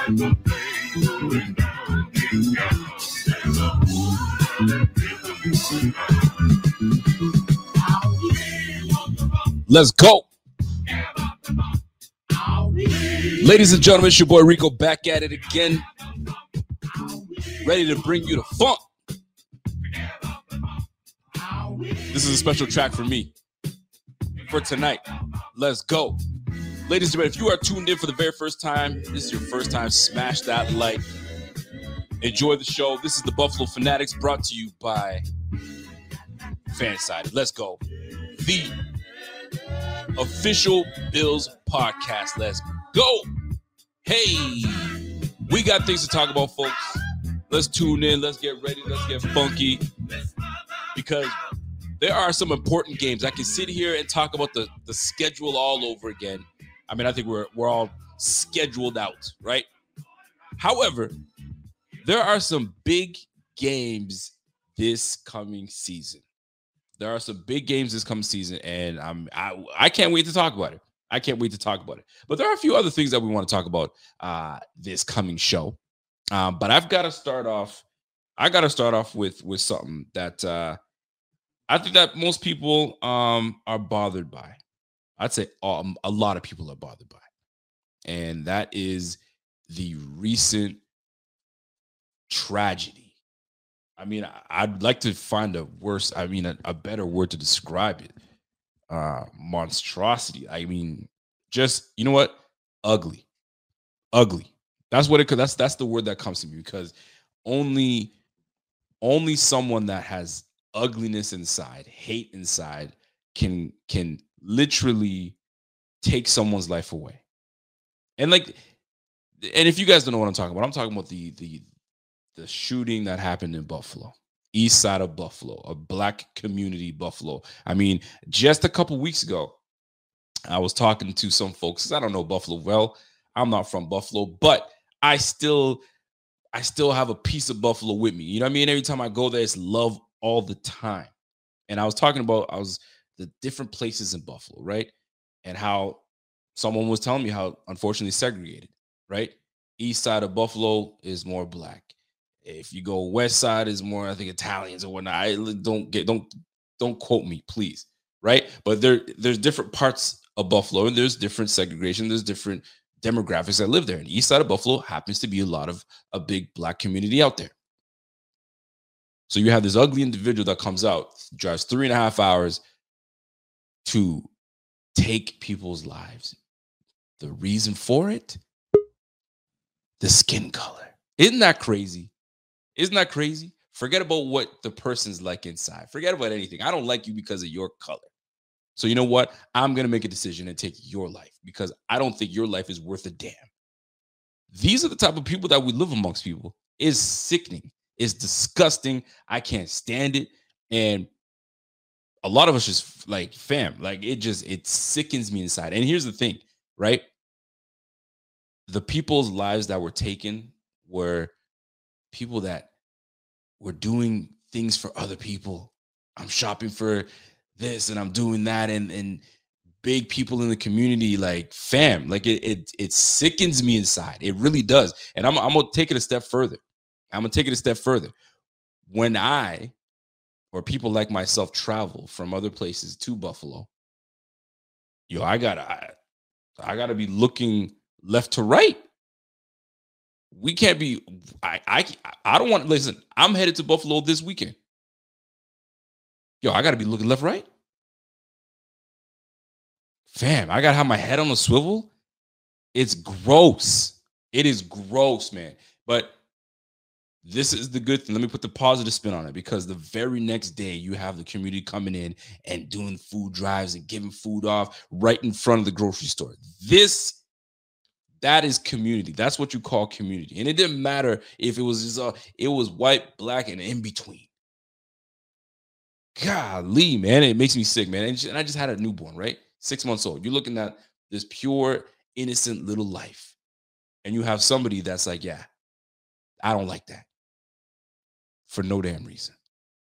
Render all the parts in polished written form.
Let's go. Ladies and gentlemen, it's your boy Rico back at it again. Ready to bring you the funk. This is a special track for me for tonight. Let's go. Ladies and gentlemen, if you are tuned in for the very first time, this is your first time, smash that like. Enjoy the show. This is the Buffalo Fanatics brought to you by Fansided. Let's go. The official Bills podcast. Let's go. Hey, we got things to talk about, folks. Let's tune in. Let's get ready. Let's get funky. Because there are some important games. I can sit here and talk about the schedule all over again. I mean, I think we're all scheduled out, right? However, there are some big games this coming season. There are some big games this coming season, and I can't wait to talk about it. I can't wait to talk about it. But there are a few other things that we want to talk about this coming show. But I've got to start off. I got to start off with something that I think that most people are bothered by. I'd say a lot of people are bothered by, and that is the recent tragedy. I mean, I'd like to find a better word to describe it. Monstrosity. I mean, just, you know what? Ugly. That's what that's the word that comes to me, because only someone that has ugliness inside, hate inside, can literally take someone's life away. And if you guys don't know what I'm talking about the shooting that happened in Buffalo, east side of Buffalo, a black community, Buffalo. I mean, just a couple weeks ago, I was talking to some folks. I don't know Buffalo well. I'm not from Buffalo, but I still have a piece of Buffalo with me. You know what I mean? Every time I go there, it's love all the time. And I was talking about the different places in Buffalo, right? And how someone was telling me how unfortunately segregated, right? East side of Buffalo is more black. If you go west side, is more, I think, Italians or whatnot. Don't quote me, please, right? But there's different parts of Buffalo, and there's different segregation. There's different demographics that live there. And east side of Buffalo happens to be a big black community out there. So you have this ugly individual that comes out, drives 3.5 hours to take people's lives. The reason for it? The skin color. Isn't that crazy? Isn't that crazy? Forget about what the person's like inside. Forget about anything. I don't like you because of your color. So you know what? I'm going to make a decision and take your life, because I don't think your life is worth a damn. These are the type of people that we live amongst people. It's sickening. It's disgusting. I can't stand it. And a lot of us just it sickens me inside. And here's the thing, right? The people's lives that were taken were people that were doing things for other people. I'm shopping for this and I'm doing that, and big people in the community, it sickens me inside. It really does. And I'm gonna take it a step further. When I or people like myself travel from other places to Buffalo, I gotta be looking left to right. We can't be. I don't want to listen. I'm headed to Buffalo this weekend. I got to be looking left, right. Fam, I got to have my head on a swivel. It's gross. It is gross, man. But this is the good thing. Let me put the positive spin on it, because the very next day you have the community coming in and doing food drives and giving food off right in front of the grocery store. That is community. That's what you call community. And it didn't matter if it was it was white, black, and in between. Golly, man, it makes me sick, man. And I just had a newborn, right? 6 months old. You're looking at this pure, innocent little life. And you have somebody that's like, yeah, I don't like that. For no damn reason.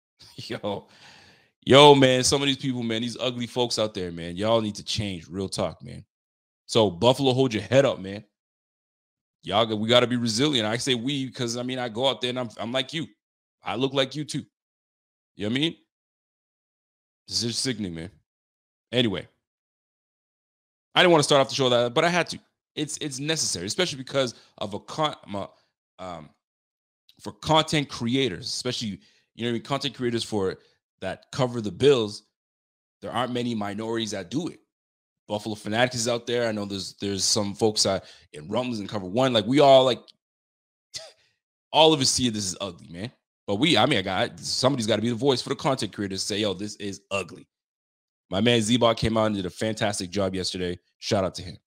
Yo, man, some of these people, man, these ugly folks out there, man, y'all need to change. Real talk, man. So Buffalo, hold your head up, man. we got to be resilient. I say we because I mean I go out there and I'm like you. I look like you too. You know what I mean? This is sickening, man. Anyway, I didn't want to start off the show that, but I had to. It's necessary, especially because of for content creators, especially content creators for that cover the Bills. There aren't many minorities that do it. Buffalo Fanatics is out there. I know there's some folks in Rumbles and Cover One. Like we all all of us see this is ugly, man. But somebody's got to be the voice for the content creators to say, yo, this is ugly. My man Zebot came out and did a fantastic job yesterday. Shout out to him.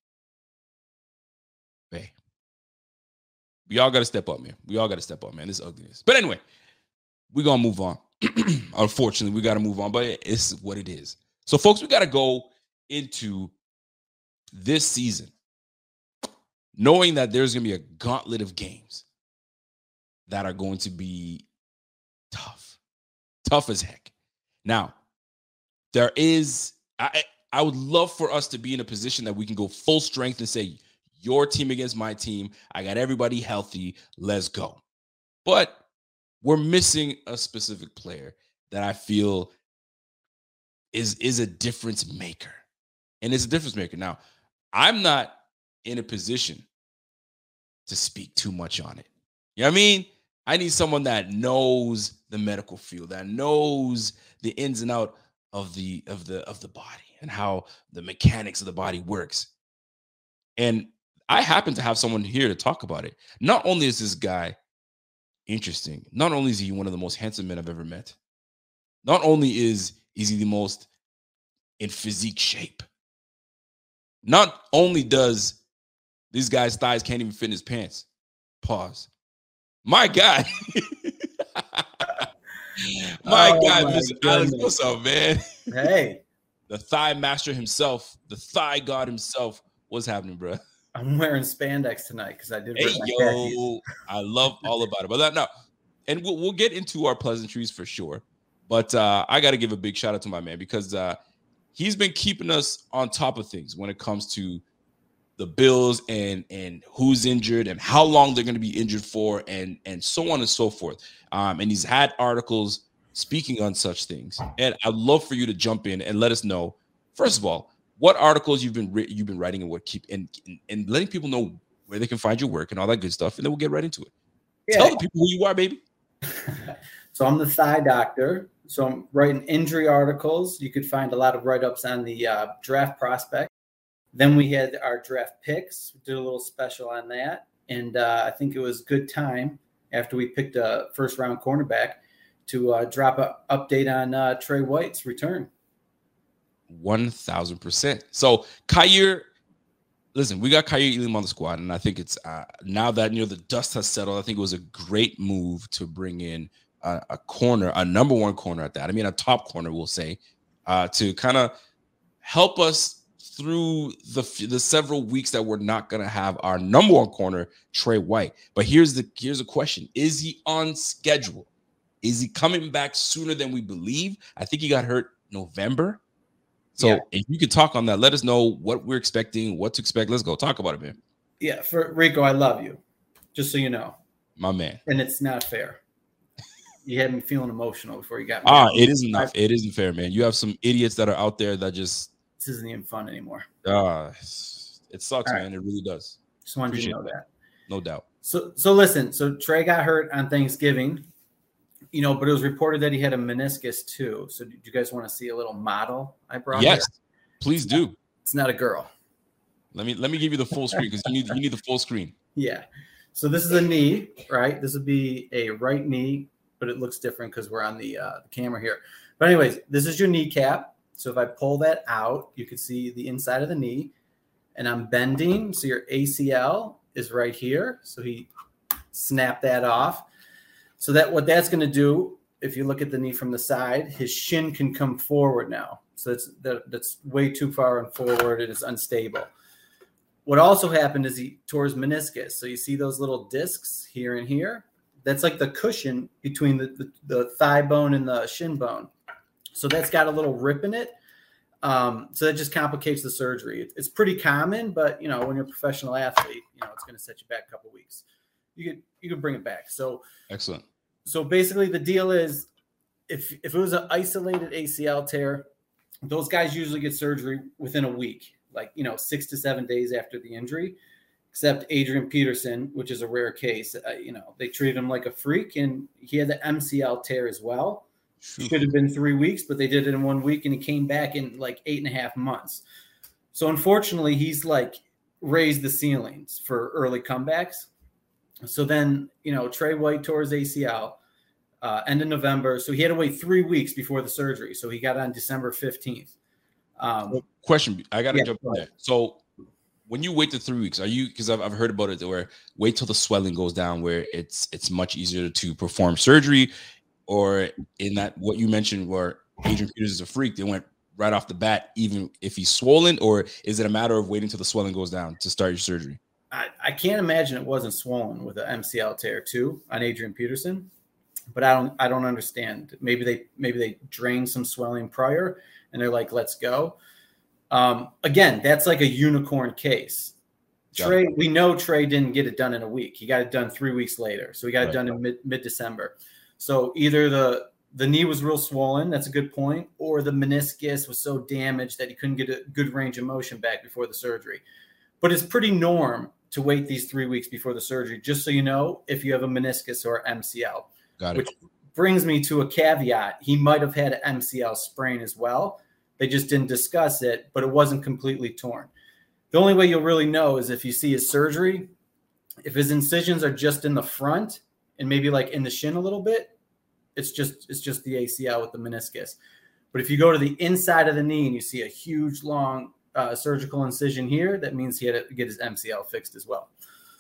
Hey, we all got to step up, man. We all got to step up, man. This ugliness. But anyway, we're going to move on. Unfortunately, we got to move on, but it's what it is. So, folks, we got to go into this season knowing that there's going to be a gauntlet of games that are going to be tough as heck. Now, there is, I would love for us to be in a position that we can go full strength and say, your team against my team. I got everybody healthy. Let's go. But we're missing a specific player that I feel is a difference maker. And it's a difference maker. Now, I'm not in a position to speak too much on it. You know what I mean? I need someone that knows the medical field, that knows the ins and out of the body and how the mechanics of the body works. And I happen to have someone here to talk about it. Not only is this guy interesting, not only is he one of the most handsome men I've ever met, not only is he the most in physique shape, not only does this guy's thighs can't even fit in his pants. Pause. My God. My God, Mr. Alex, what's up, man? Hey. The thigh master himself, the thigh god himself. What's happening, bro? I'm wearing spandex tonight because I did. Hey, yo, I love all about it. But that, no, and we'll get into our pleasantries for sure. But I got to give a big shout out to my man because he's been keeping us on top of things when it comes to the Bills and who's injured and how long they're going to be injured for and so on and so forth. And he's had articles speaking on such things. And I'd love for you to jump in and let us know, first of all, what articles you've been writing and what and letting people know where they can find your work and all that good stuff. And then we'll get right into it. Yeah. Tell the people who you are, baby. So I'm the thigh doctor. So I'm writing injury articles. You could find a lot of write-ups on the draft prospect. Then we had our draft picks. We did a little special on that. And I think it was good time after we picked a first-round cornerback to drop an update on Trey White's return. 1,000%. So Kaiir, listen, we got Kaiir Elam on the squad, and I think it's now that the dust has settled, I think it was a great move to bring in a corner, a number one corner at that. I mean, a top corner, we'll say, to kind of help us through the several weeks that we're not going to have our number one corner, Trey White. But here's a question: is he on schedule? Is he coming back sooner than we believe? I think he got hurt November. So if you could talk on that, let us know what we're expecting, what to expect. Let's go talk about it, man. Yeah, for Rico, I love you. Just so you know, my man. And it's not fair. You had me feeling emotional before you got me. It isn't enough. It isn't fair, man. You have some idiots that are out there that just this isn't even fun anymore. It sucks, man. Right. It really does. Just wanted you to know that. No doubt. So listen. So Trey got hurt on Thanksgiving. But it was reported that he had a meniscus too. So do you guys want to see a little model I brought? Yes, please do. It's not a girl. Let me give you the full screen because you need the full screen. Yeah. So this is a knee, right? This would be a right knee, but it looks different because we're on the camera here. But anyways, this is your kneecap. So if I pull that out, you can see the inside of the knee, and I'm bending. So your ACL is right here. So he snapped that off. So what that's going to do, if you look at the knee from the side, his shin can come forward now. So that's way too far and forward. It is unstable. What also happened is he tore his meniscus. So you see those little discs here and here? That's like the cushion between the thigh bone and the shin bone. So that's got a little rip in it. So that just complicates the surgery. It's pretty common, but when you're a professional athlete, it's going to set you back a couple of weeks. You could bring it back. So excellent. So basically, the deal is, if it was an isolated ACL tear, those guys usually get surgery within a week, 6 to 7 days after the injury. Except Adrian Peterson, which is a rare case. They treated him like a freak, and he had the MCL tear as well. Should have been 3 weeks, but they did it in 1 week, and he came back in 8.5 months. So unfortunately, he's raised the ceilings for early comebacks. So then, Trey White tore his ACL end of November. So he had to wait 3 weeks before the surgery. So he got on December 15th. Question. I got to jump in there. So when you wait the 3 weeks, are you, because I've heard about it where wait till the swelling goes down, where it's much easier to perform surgery, or in that what you mentioned where Adrian Peters is a freak, they went right off the bat, even if he's swollen, or is it a matter of waiting till the swelling goes down to start your surgery? I can't imagine it wasn't swollen with an MCL tear too on Adrian Peterson, but I don't understand. Maybe they drained some swelling prior and they're like, let's go. Again, that's like a unicorn case. Trey, we know Trey didn't get it done in a week. He got it done 3 weeks later. So he got it done in mid-December. So either the knee was real swollen, that's a good point, or the meniscus was so damaged that he couldn't get a good range of motion back before the surgery. But it's pretty norm to wait these 3 weeks before the surgery, just so you know, if you have a meniscus or MCL. Got it. Which brings me to a caveat. He might have had an MCL sprain as well. They just didn't discuss it, but it wasn't completely torn. The only way you'll really know is if you see his surgery. If his incisions are just in the front and maybe in the shin a little bit, it's just the ACL with the meniscus. But if you go to the inside of the knee and you see a huge, long surgical incision here, that means he had to get his MCL fixed as well.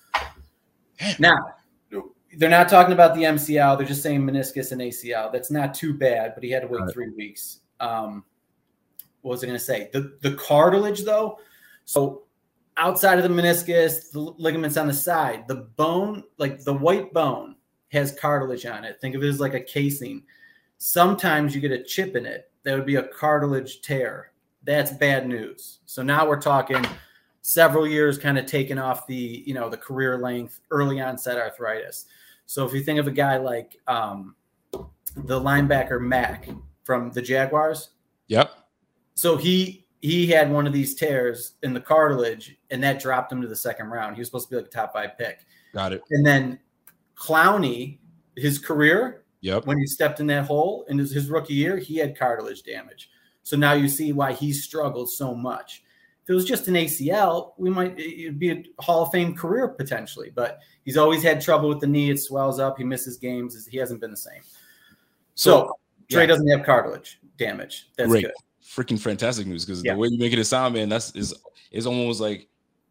Now, they're not talking about the MCL. They're just saying meniscus and ACL. That's not too bad, but he had to wait 3 weeks. What was I going to say? The cartilage, though. So outside of the meniscus, the ligaments on the side, the bone, the white bone, has cartilage on it. Think of it as like a casing. Sometimes you get a chip in it. That would be a cartilage tear. That's bad news. So now we're talking several years kind of taking off the career length, early onset arthritis. So if you think of a guy like the linebacker Mack from the Jaguars. Yep. So he had one of these tears in the cartilage, and that dropped him to the second round. He was supposed to be a top 5 pick. Got it. And then Clowney, his career, when he stepped in that hole in his rookie year, he had cartilage damage. So now you see why he struggled so much. If it was just an ACL, it'd be a Hall of Fame career potentially, but he's always had trouble with the knee. It swells up. He misses games. He hasn't been the same. So Trey doesn't have cartilage damage. That's great. Good. Freaking fantastic news, because the way you make it sound, man, is almost like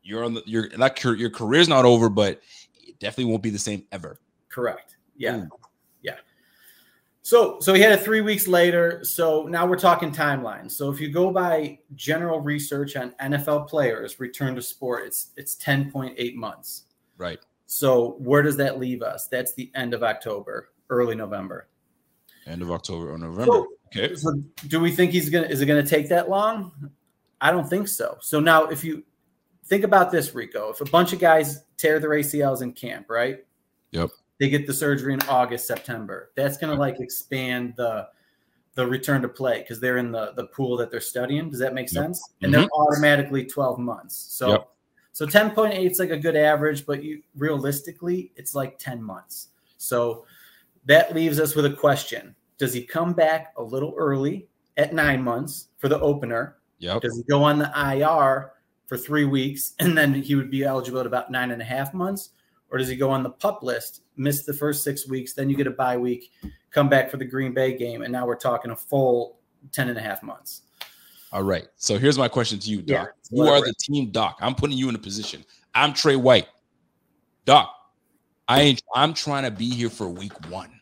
your career's not over, but it definitely won't be the same ever. Correct. Yeah. Ooh. Yeah. So he had it 3 weeks later. So now we're talking timeline. So if you go by general research on NFL players return to sport, it's 10.8 months. Right. So where does that leave us? That's the end of October, early November. End of October or November. Okay. So do we think is it gonna take that long? I don't think so. So now if you think about this, Rico, if a bunch of guys tear their ACLs in camp, right? Yep. They get the surgery in August, September. That's going to expand the return to play because they're in the pool that they're studying. Does that make sense? And they're automatically 12 months. So 10.8 is a good average, but realistically, it's 10 months. So that leaves us with a question. Does he come back a little early at 9 months for the opener? Yep. Does he go on the IR for 3 weeks and then he would be eligible at about 9.5 months? Or does he go on the PUP list, miss the first 6 weeks, then you get a bye week, come back for the Green Bay game, and now we're talking a full 10.5 months. All right. So here's my question to you, Doc. You are the team doc. I'm putting you in a position. I'm Trey White. Doc, I'm trying to be here for week 1.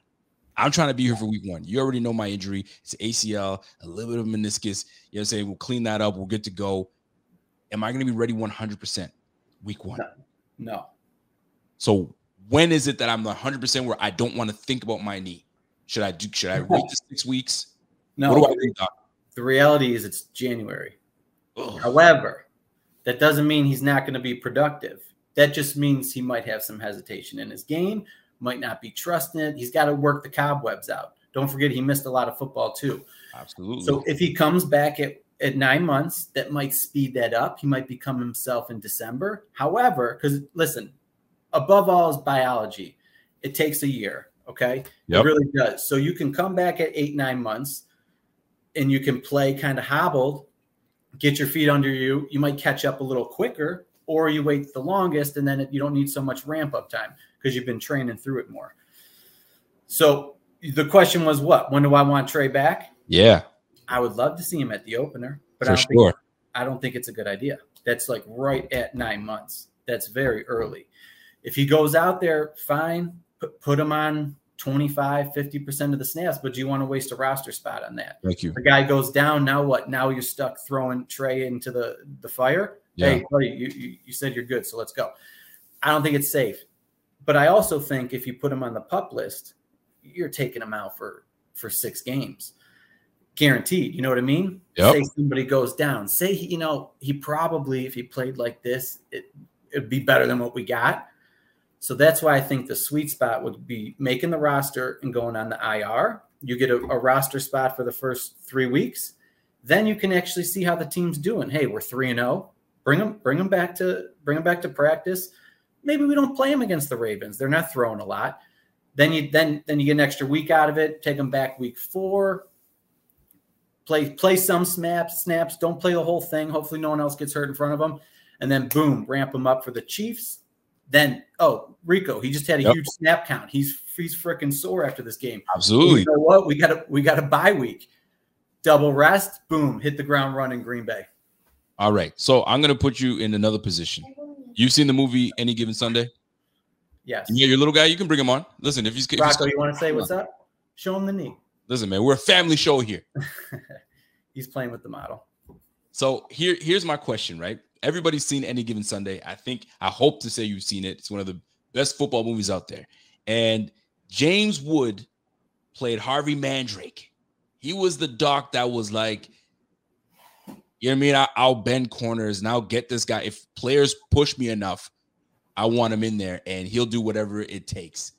You already know my injury. It's ACL, a little bit of meniscus. You know what I'm saying? We'll clean that up. We're good to go. Am I going to be ready 100% week 1? No. So when is it that I'm 100% where I don't want to think about my knee? Should I wait the 6 weeks? No. What do I do, Doc? The reality is it's January. Ugh. However, that doesn't mean he's not going to be productive. That just means he might have some hesitation in his game, might not be trusting it. He's got to work the cobwebs out. Don't forget he missed a lot of football too. Absolutely. So if he comes back at 9 months, that might speed that up. He might become himself in December. However, because listen, above all is biology. It takes a year, okay? Yep. It really does. So you can come back at 8-9 months and you can play kind of hobbled, get your feet under you. You might catch up a little quicker, or you wait the longest and then you don't need so much ramp up time because you've been training through it more. So the question was what? When do I want Trey back? Yeah. I would love to see him at the opener, but I don't think it's a good idea. That's like right at 9 months. That's very early. If he goes out there, fine, put him on 25, 50% of the snaps, but do you want to waste a roster spot on that? Thank you. The guy goes down, now what? Now you're stuck throwing Trey into the fire? Yeah. Hey, buddy, you said you're good, so let's go. I don't think it's safe. But I also think if you put him on the PUP list, you're taking him out for 6 games. Guaranteed. You know what I mean? Yep. Say somebody goes down. Say, he probably, if he played like this, it'd be better than what we got. So that's why I think the sweet spot would be making the roster and going on the IR. You get a roster spot for the first 3 weeks. Then you can actually see how the team's doing. Hey, we're 3-0. Bring them back to practice. Maybe we don't play them against the Ravens. They're not throwing a lot. Then you get an extra week out of it. Take them back week 4. Play some snaps. Don't play the whole thing. Hopefully no one else gets hurt in front of them. And then boom, ramp them up for the Chiefs. Then, Rico, he just had a huge snap count. He's freaking sore after this game. Absolutely. You know what? We got a bye week. Double rest, boom, hit the ground running Green Bay. All right. So I'm going to put you in another position. You've seen the movie Any Given Sunday? Yes. Yeah, your little guy, you can bring him on. Listen, if he's Rocco, you want to say what's up? Show him the knee. Listen, man, we're a family show here. He's playing with the model. So here's my question, right? Everybody's seen Any Given Sunday. I hope to say you've seen it. It's one of the best football movies out there. And James Wood played Harvey Mandrake. He was the doc that was like, you know what I mean? I'll bend corners and I'll get this guy. If players push me enough, I want him in there and he'll do whatever it takes.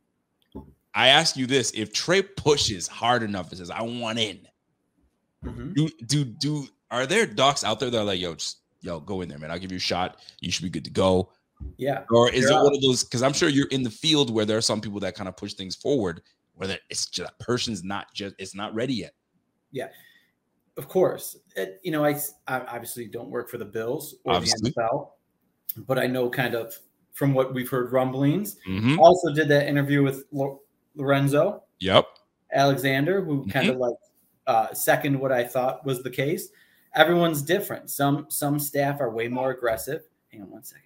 I ask you this: if Trey pushes hard enough and says, "I want in," are there docs out there that are like, yo, go in there, man. I'll give you a shot. You should be good to go. Yeah. Or is it one of those? Because I'm sure you're in the field where there are some people that kind of push things forward, where it's just a person's it's not ready yet. Yeah, of course. I obviously don't work for the Bills or the NFL, but I know kind of from what we've heard rumblings. Mm-hmm. Also did that interview with Lorenzo. Yep. Alexander, who kind of like second what I thought was the case. Everyone's different. Some staff are way more aggressive. Hang on one second.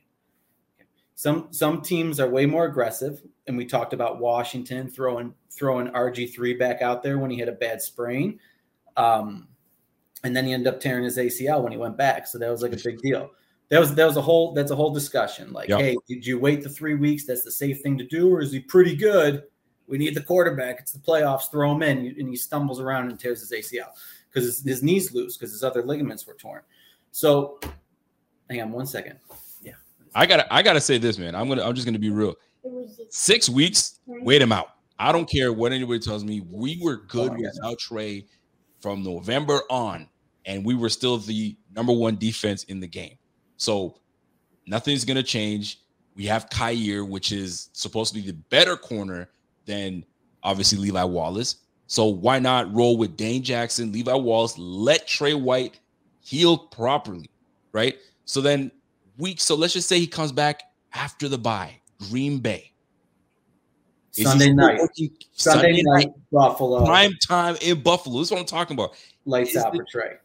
Some teams are way more aggressive, and we talked about Washington throwing RG3 back out there when he had a bad sprain, and then he ended up tearing his ACL when he went back. So that was like a big deal. That's a whole discussion. Like, hey, did you wait the 3 weeks? That's the safe thing to do, or is he pretty good? We need the quarterback. It's the playoffs. Throw him in, and he stumbles around and tears his ACL because his knee's loose because his other ligaments were torn. So, hang on one second. Yeah, I gotta say this, man. I'm just gonna be real. 6 weeks, wait him out. I don't care what anybody tells me. We were good without Trey from November on, and we were still the number 1 defense in the game. So nothing's gonna change. We have Kyer, which is supposed to be the better corner than obviously Levi Wallace. So why not roll with Dane Jackson, Levi Wallace, let Trey White heal properly, right? So then so let's just say he comes back after the bye, Green Bay. Sunday night, Buffalo. Prime time in Buffalo. This is what I'm talking about. Lights out for Trey.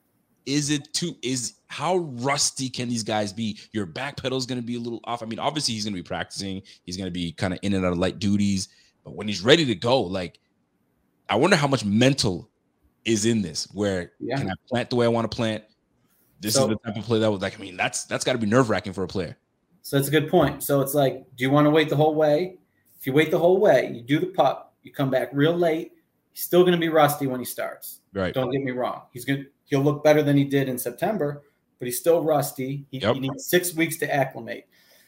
How rusty can these guys be? Your back pedal is going to be a little off. I mean, obviously he's going to be practicing. He's going to be kind of in and out of light duties. But when he's ready to go, like, I wonder how much mental is in this. Where can I plant the way I want to plant? This is the type of play that was like. I mean, that's got to be nerve-wracking for a player. So that's a good point. So it's like, do you want to wait the whole way? If you wait the whole way, you do the pup, you come back real late, you He's still going to be rusty when he starts. Right. Don't get me wrong. He'll look better than he did in September, but he's still rusty. He needs 6 weeks to acclimate.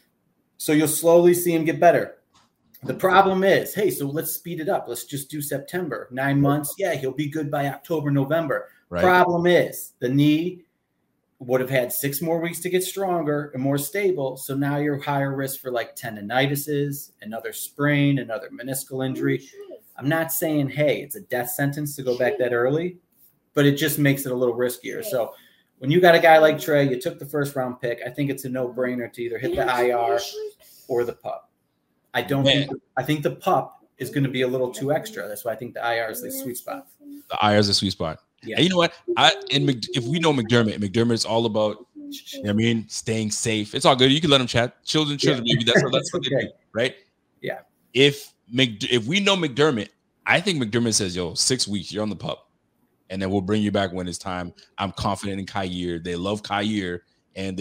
So you'll slowly see him get better. The problem is, hey, so let's speed it up. Let's just do September. 9 months. Yeah, he'll be good by October, November. Right. Problem is, the knee would have had 6 more weeks to get stronger and more stable. So now you're higher risk for like tendinitises, another sprain, another meniscal injury. I'm not saying, hey, it's a death sentence to go back that early, but it just makes it a little riskier. So when you got a guy like Trey, you took the first round pick. I think it's a no-brainer to either hit the IR or the PUP. I think the PUP is going to be a little too extra. That's why I think the IR is the sweet spot. The IR is the sweet spot. Yeah. And you know what? If we know McDermott is all about, you know what I mean, staying safe. It's all good. You can let him chat. Children, maybe that's what okay. They do, right? Yeah. If we know McDermott, I think McDermott says, "Yo, 6 weeks, you're on the PUP, and then we'll bring you back when it's time." I'm confident in Kyer. They love Kyer, and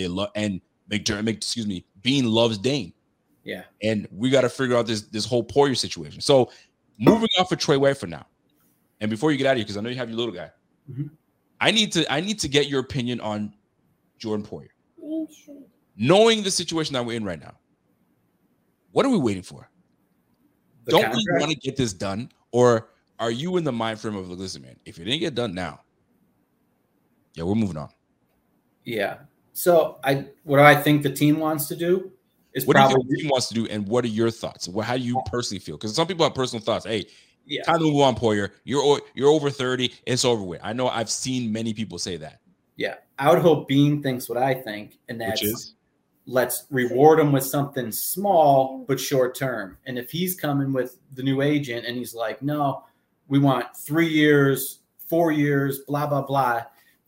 McDermott. Bean loves Dane. Yeah. And we got to figure out this whole Poyer situation. So moving off of Trey White for now, and before you get out of here, because I know you have your little guy. Mm-hmm. I need to get your opinion on Jordan Poyer. Knowing the situation that we're in right now, what are we waiting for? Don't we want to get this done, or are you in the mind frame of, listen, man, if it didn't get done now, yeah, we're moving on. Yeah. So what do I think the team wants to do is what do you think the team wants to do, and what are your thoughts? How do you personally feel? Because some people have personal thoughts. Hey, time to move on, Poyer. You're over 30. It's over with. I know I've seen many people say that. Yeah. I would hope Bean thinks what I think, and that's let's reward him with something small but short term. And if he's coming with the new agent and he's like, no, we want 3 years, 4 years, blah, blah, blah,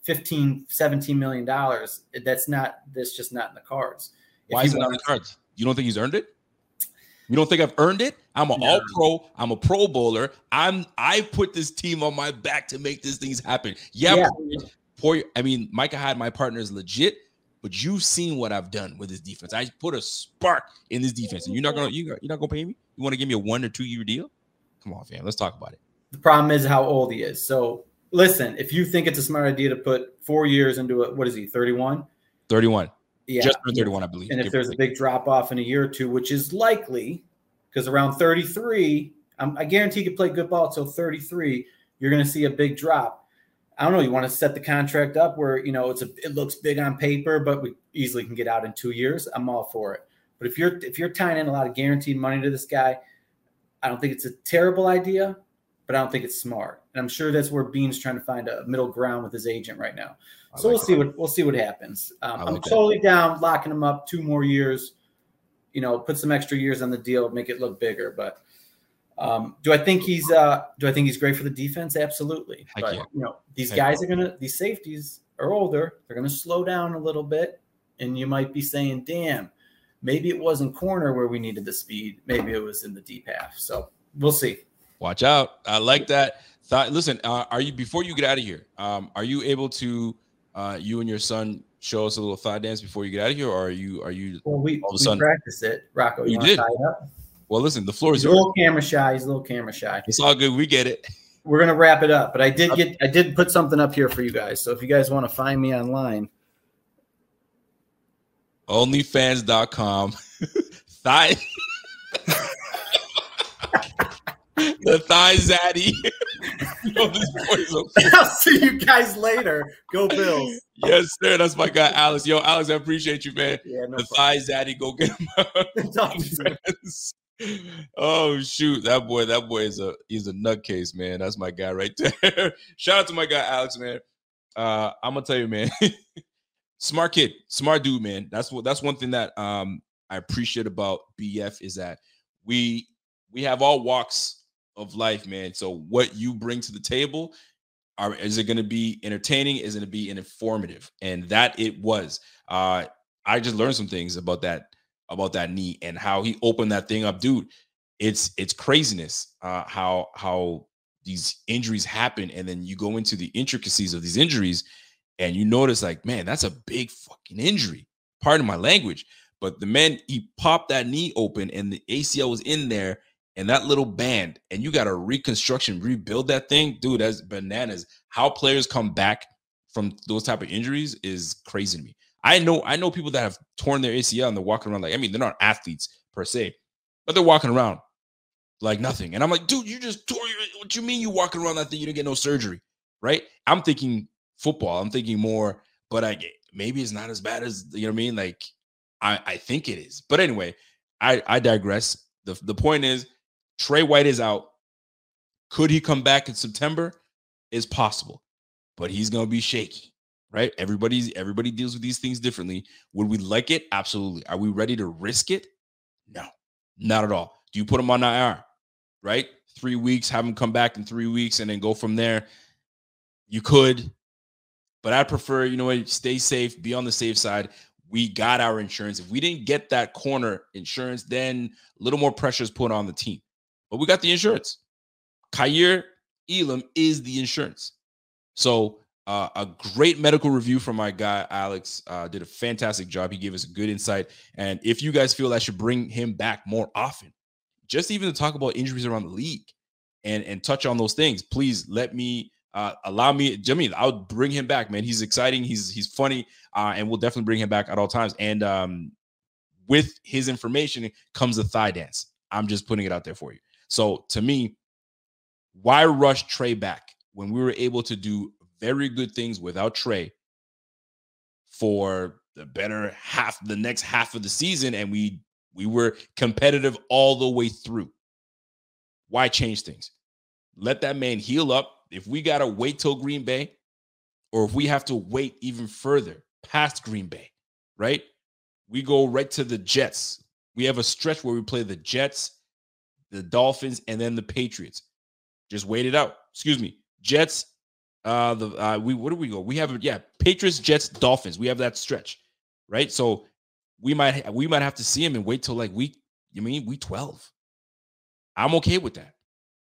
$15-17 million, that's just not in the cards. Why is it not in the cards? You don't think he's earned it? You don't think I've earned it? I'm an all-pro. I'm a Pro Bowler. I put this team on my back to make these things happen. Yeah. Poyer, I mean, Micah Hyde, my partner, is legit, but you've seen what I've done with this defense. I put a spark in this defense, and you're not gonna pay me? You want to give me a 1 or 2 year deal? Come on, fam. Let's talk about it. The problem is how old he is. So listen, if you think it's a smart idea to put 4 years into it, what is he, 31? 31. Yeah. Just for 31, I believe. And if there's a big drop off in a year or two, which is likely, because around 33, I guarantee you could play good ball until 33, you're going to see a big drop. I don't know. You want to set the contract up where, it looks big on paper, but we easily can get out in 2 years. I'm all for it. But if you're tying in a lot of guaranteed money to this guy, I don't think it's a terrible idea, but I don't think it's smart. And I'm sure that's where Bean's trying to find a middle ground with his agent right now. So we'll see what happens. I'm totally down locking him up 2 more years. Put some extra years on the deal, make it look bigger. But do I think he's great for the defense? Absolutely. But these guys these safeties are older. They're gonna slow down a little bit, and you might be saying, "Damn, maybe it wasn't corner where we needed the speed. Maybe it was in the deep half." So we'll see. Watch out. I like that. Listen, are you, before you get out of here, are you able to you and your son show us a little thigh dance before you get out of here, or are you well, we practice it. Rocco, you did. Tie it up? Well, listen, the floor is yours. He's a little camera shy. It's all good. We get it. We're gonna wrap it up, but I did put something up here for you guys. So if you guys want to find me online, onlyfans.com thigh the thigh zaddy. I'll see you guys later. Go Bills. Yes, sir. That's my guy, Alex. Yo, Alex, I appreciate you, man. Yeah, no the thigh zaddy, go get him. Oh shoot, that boy he's a nutcase, man. That's my guy right there. Shout out to my guy, Alex, man. I'm gonna tell you, man. Smart kid, smart dude, man. That's one thing that I appreciate about BF is that we have all walks of life, man. So what you bring to the table, is it going to be entertaining? Is it going to be informative? And that it was. I just learned some things about that knee and how he opened that thing up, dude. It's craziness. How these injuries happen, and then you go into the intricacies of these injuries, and you notice, like, man, that's a big fucking injury. Pardon my language, but the man, he popped that knee open, and the ACL was in there. and that little band, and you got to rebuild that thing, dude. That's bananas. How players come back from those type of injuries is crazy to me. I know people that have torn their ACL and they're walking around like, I mean, they're not athletes per se, but they're walking around like nothing. And I'm like, dude, you just tore what you mean you walking around that thing? You didn't get no surgery, right? I'm thinking football. I'm thinking more, but maybe it's not as bad as, you know what I mean? Like, I think it is. But anyway, I digress. The point is, Trey White is out. Could he come back in September? It's possible, but he's going to be shaky, right? Everybody deals with these things differently. Would we like it? Absolutely. Are we ready to risk it? No, not at all. Do you put him on IR, right? 3 weeks, have him come back in 3 weeks and then go from there? You could, but I prefer, you know what, stay safe, be on the safe side. We got our insurance. If we didn't get that corner insurance, then a little more pressure is put on the team. But we got the insurance. Kaiir Elam is the insurance. So a great medical review from my guy, Alex, did a fantastic job. He gave us a good insight. And if you guys feel I should bring him back more often, just even to talk about injuries around the league and touch on those things, please let me allow me. Jimmy, I'll bring him back, man. He's exciting. He's funny, and we'll definitely bring him back at all times. And with his information comes a thigh dance. I'm just putting it out there for you. So to me, why rush Trey back when we were able to do very good things without Trey for the next half of the season, and we were competitive all the way through? Why change things? Let that man heal up. If we got to wait till Green Bay, or if we have to wait even further past Green Bay, right? We go right to the Jets. We have a stretch where we play the Jets, the Dolphins, and then the Patriots. Just wait it out. Excuse me. Jets. Where do we go? We have Patriots, Jets, Dolphins. We have that stretch, right? So we might have to see him and wait till like week 12. I'm okay with that.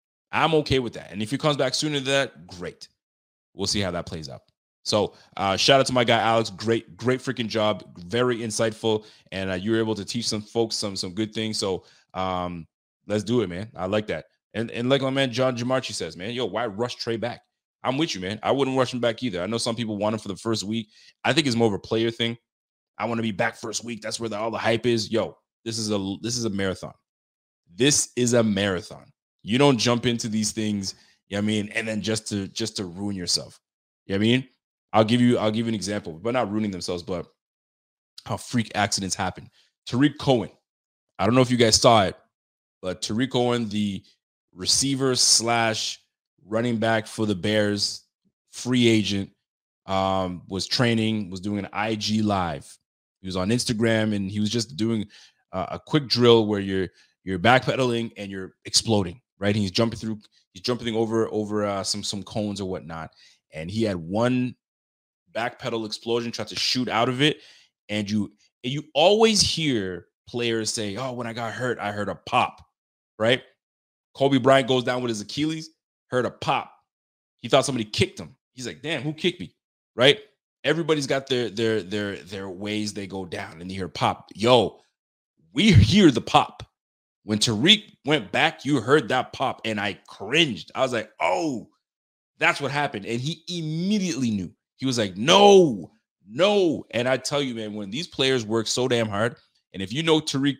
And if he comes back sooner than that, great. We'll see how that plays out. So shout out to my guy, Alex. Great freaking job. Very insightful. And you were able to teach some folks some good things. So let's do it, man. I like that. And like my man, John Jamarchi says, man, yo, why rush Trey back? I'm with you, man. I wouldn't rush him back either. I know some people want him for the first week. I think it's more of a player thing. I want to be back first week. That's where all the hype is. Yo, this is a marathon. This is a marathon. You don't jump into these things, you know what I mean, and then just to ruin yourself. You know what I mean? I'll give you an example, but not ruining themselves, but how freak accidents happen. Tariq Cohen. I don't know if you guys saw it, but Tariq Cohen, the receiver / running back for the Bears, free agent, was doing an IG live. He was on Instagram and he was just doing a quick drill where you're backpedaling and you're exploding, right? He's jumping over some cones or whatnot. And he had one backpedal explosion, tried to shoot out of it. And you always hear players say, oh, when I got hurt, I heard a pop, right? Kobe Bryant goes down with his Achilles, heard a pop. He thought somebody kicked him. He's like, damn, who kicked me? Right? Everybody's got their ways they go down and they hear pop. Yo, we hear the pop. When Tariq went back, you heard that pop and I cringed. I was like, oh, that's what happened. And he immediately knew. He was like, no. And I tell you, man, when these players work so damn hard, and if you know Tariq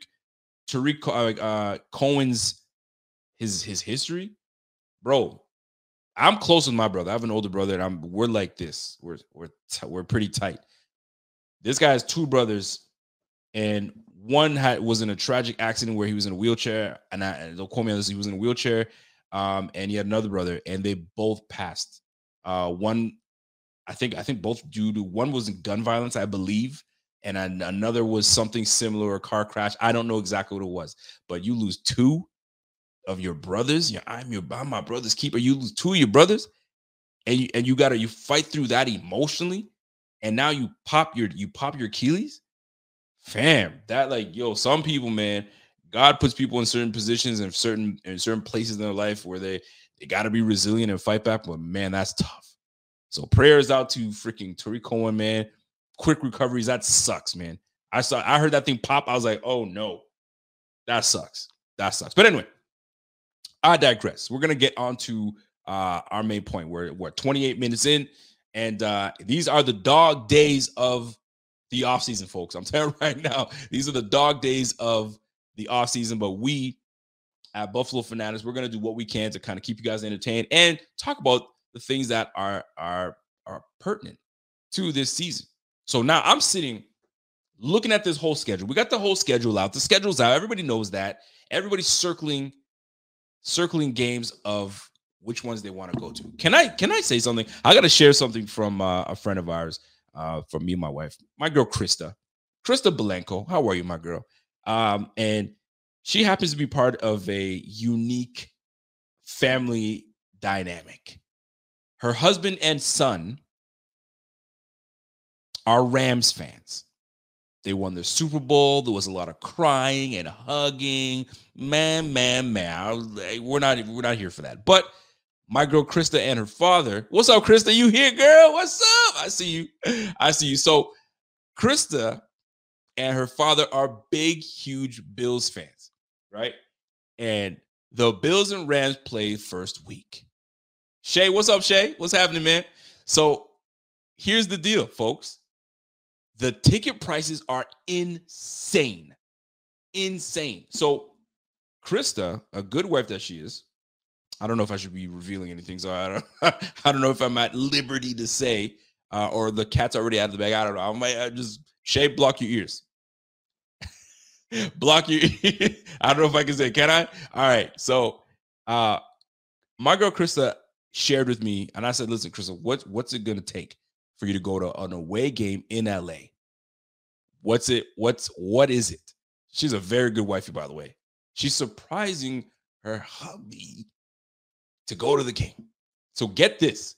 Cohen's his history, bro, I'm close with my brother. I have an older brother, and we're like this. We're pretty tight. This guy has two brothers, and one was in a tragic accident where he was in a wheelchair, and they'll call me on this. He was in a wheelchair, and he had another brother, and they both passed. One, I think both due to, one was in gun violence, I believe, and another was something similar, a car crash. I don't know exactly what it was, but you lose two of your brothers. I'm my brother's keeper. You lose two of your brothers, and you fight through that emotionally, and now you pop your Achilles. Fam, that, like, yo, some people, man, God puts people in certain positions and certain places in their life where they got to be resilient and fight back. But man, that's tough. So prayers out to freaking Tariq Cohen, man. Quick recoveries. That sucks, man. I heard that thing pop. I was like, oh no, that sucks. But anyway, I digress. We're gonna get on to our main point. We're 28 minutes in, and these are the dog days of the offseason, folks. I'm telling you right now, these are the dog days of the offseason. But we at Buffalo Fanatics, we're gonna do what we can to kind of keep you guys entertained and talk about the things that are pertinent to this season. So now I'm sitting looking at this whole schedule. We got the whole schedule out. The schedule's out. Everybody knows that. Everybody's circling games of which ones they want to go to. Can I say something? I got to share something from a friend of ours, from me and my wife, my girl Krista Belenko. How are you, my girl? And she happens to be part of a unique family dynamic. Her husband and son are Rams fans. They won the Super Bowl. There was a lot of crying and hugging. Man. We're not here for that. But my girl Krista and her father. What's up, Krista? You here, girl? What's up? I see you. So Krista and her father are big, huge Bills fans, right? And the Bills and Rams played first week. Shay, what's up, Shay? What's happening, man? So here's the deal, folks. The ticket prices are insane. So Krista, a good wife that she is, I don't know if I should be revealing anything, so I don't know if I'm at liberty to say, or the cat's already out of the bag. I don't know. I might just Shay, block your ears. Block your ears. I don't know if I can say, can I? All right. So my girl Krista shared with me, and I said, listen, Krista, what's it gonna take for you to go to an away game in LA? What is it? She's a very good wifey, by the way. She's surprising her hubby to go to the game. So get this.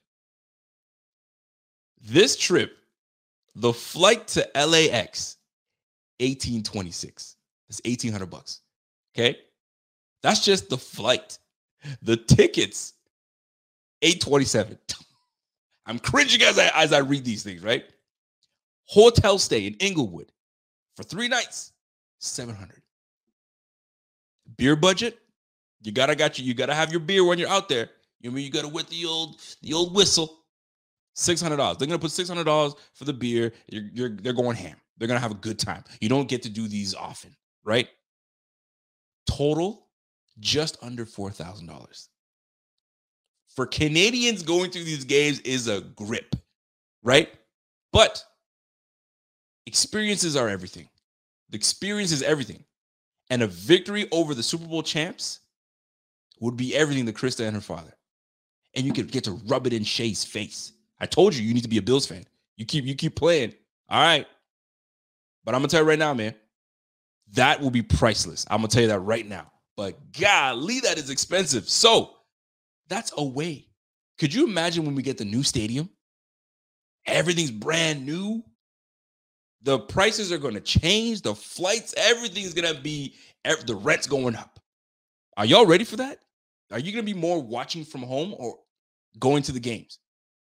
This trip, the flight to LAX, $1,826. That's $1,800. Okay? That's just the flight. The tickets, $827. I'm cringing as I read these things, right? Hotel stay in Inglewood for 3 nights, $700. Beer budget, you gotta have your beer when you're out there. You gotta wet the old whistle. $600. They're gonna put $600 for the beer. They're going ham. They're gonna have a good time. You don't get to do these often, right? Total, just under $4,000. For Canadians going through these games is a grip, right? But experiences are everything. The experience is everything. And a victory over the Super Bowl champs would be everything to Krista and her father. And you could get to rub it in Shay's face. I told you need to be a Bills fan. You keep playing. All right. But I'm going to tell you right now, man, that will be priceless. I'm going to tell you that right now. But golly, that is expensive. So that's away. Could you imagine when we get the new stadium? Everything's brand new. The prices are going to change. The flights, everything's going to be, the rent's going up. Are y'all ready for that? Are you going to be more watching from home or going to the games?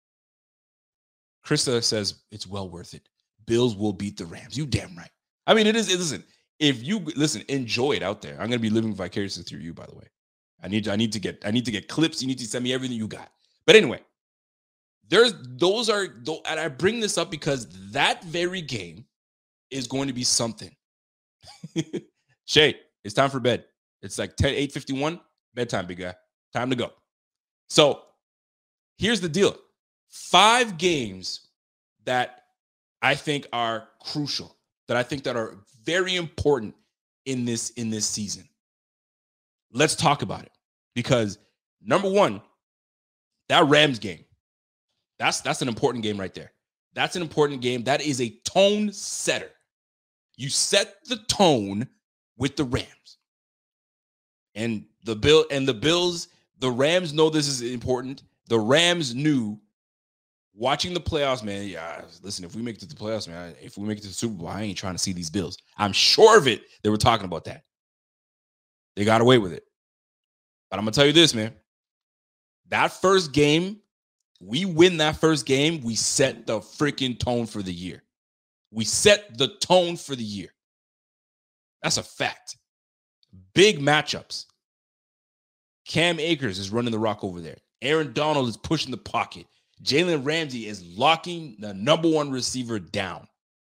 Krista says it's well worth it. Bills will beat the Rams. You damn right. I mean, it is. Listen, if you listen, enjoy it out there. I'm going to be living vicariously through you, by the way. I need to get clips. You need to send me everything you got. But anyway, and I bring this up because that very game is going to be something. Shay, it's time for bed. It's like 8:51, bedtime, big guy. Time to go. So here's the deal. 5 games that I think are crucial, that I think that are very important in this season. Let's talk about it. Because number 1, that Rams game, that's an important game right there. That's an important game. That is a tone setter. You set the tone with the Rams. And the Bills, the Rams know this is important. The Rams knew watching the playoffs, man. Yeah, listen, if we make it to the playoffs, man, if we make it to the Super Bowl, I ain't trying to see these Bills. I'm sure of it. They were talking about that. They got away with it. But I'm going to tell you this, man. That first game, we win that first game, we set the freaking tone for the year. We set the tone for the year. That's a fact. Big matchups. Cam Akers is running the rock over there. Aaron Donald is pushing the pocket. Jalen Ramsey is locking the number one receiver down.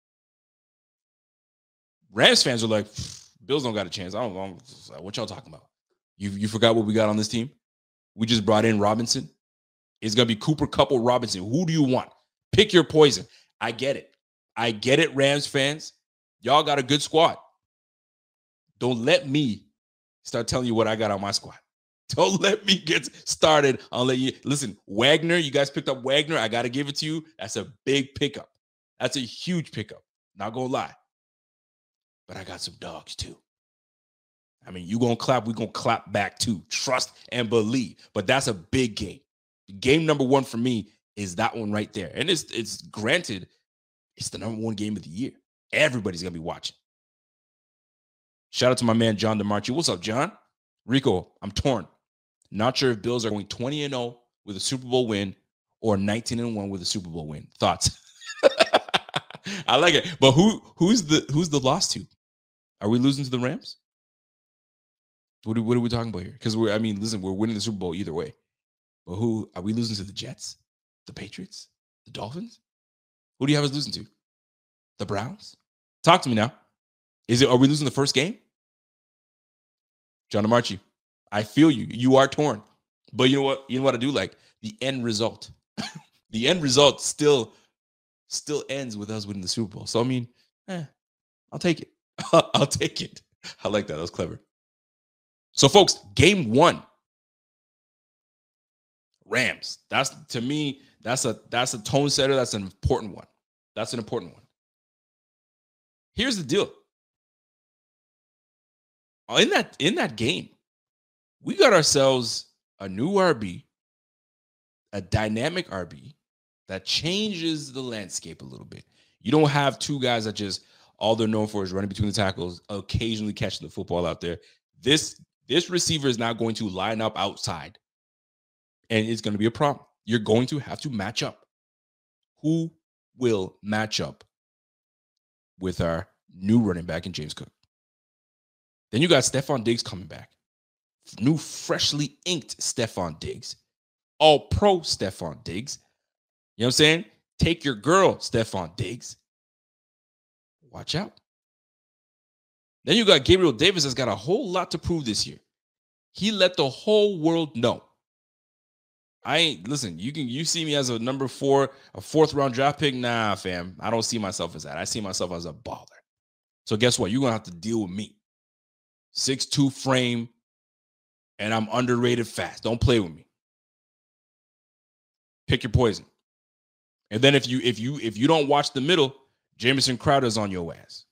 Rams fans are like, Bills don't got a chance. I don't know what y'all talking about. You forgot what we got on this team? We just brought in Robinson. It's going to be Cooper Kupp or Robinson. Who do you want? Pick your poison. I get it, Rams fans. Y'all got a good squad. Don't let me start telling you what I got on my squad. Don't let me get started. I'll let you listen. Wagner, you guys picked up Wagner. I got to give it to you. That's a big pickup. That's a huge pickup. Not going to lie. But I got some dogs too. I mean, you going to clap, we going to clap back too. Trust and believe. But that's a big game. Game number one for me is that one right there. And it's granted, it's the number one game of the year. Everybody's going to be watching. Shout out to my man, John DeMarchi. What's up, John? Rico, I'm torn. Not sure if Bills are going 20-0 with a Super Bowl win or 19-1 with a Super Bowl win. Thoughts? I like it. But who's the loss to? Are we losing to the Rams? What are we talking about here? Because we're winning the Super Bowl either way. But who are we losing to? The Jets? The Patriots? The Dolphins? Who do you have us losing to? The Browns? Talk to me now. Are we losing the first game? John DeMarchi, I feel you. You are torn. But you know what? You know what I do like? The end result. The end result still ends with us winning the Super Bowl. So, I mean, I'll take it. I'll take it. I like that. That was clever. So, folks, game one. Rams. That's, to me, that's a tone setter. That's an important one. That's an important one. Here's the deal. In that game, we got ourselves a new RB, a dynamic RB that changes the landscape a little bit. You don't have two guys that just all they're known for is running between the tackles, occasionally catching the football out there. This receiver is not going to line up outside, and it's going to be a problem. You're going to have to match up. Who will match up with our new running back in James Cook? Then you got Stephon Diggs coming back. New, freshly inked Stephon Diggs. All-pro Stephon Diggs. You know what I'm saying? Take your girl, Stephon Diggs. Watch out. Then you got Gabriel Davis that's got a whole lot to prove this year. He let the whole world know. Listen, you see me as a number 4, a 4th round draft pick. Nah, fam. I don't see myself as that. I see myself as a baller. So guess what? You're going to have to deal with me. 6'2" frame, and I'm underrated fast. Don't play with me. Pick your poison. And then if you don't watch the middle, Jamison Crowder's on your ass.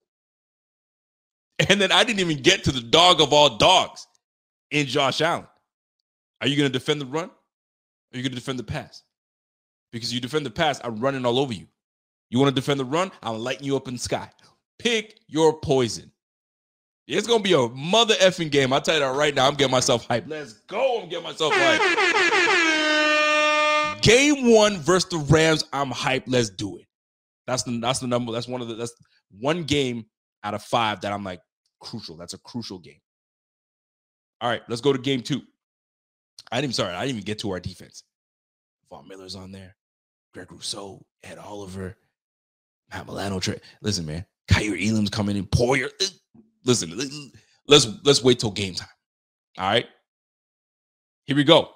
And then I didn't even get to the dog of all dogs in Josh Allen. Are you going to defend the run? Or are you going to defend the pass? Because you defend the pass, I'm running all over you. You want to defend the run? I'm lighting you up in the sky. Pick your poison. It's going to be a mother effing game. I'll tell you that right now. I'm getting myself hyped. Let's go. I'm getting myself hyped. Game 1 versus the Rams. I'm hyped. Let's do it. That's the number. That's one game out of 5 that I'm like crucial. That's a crucial game. All right, let's go to game 2. I didn't even get to our defense. Von Miller's on there. Greg Rousseau, Ed Oliver, Matt Milano. Listen, man. Kyer Elam's coming in. Poyer. Listen, let's wait till game time. All right. Here we go.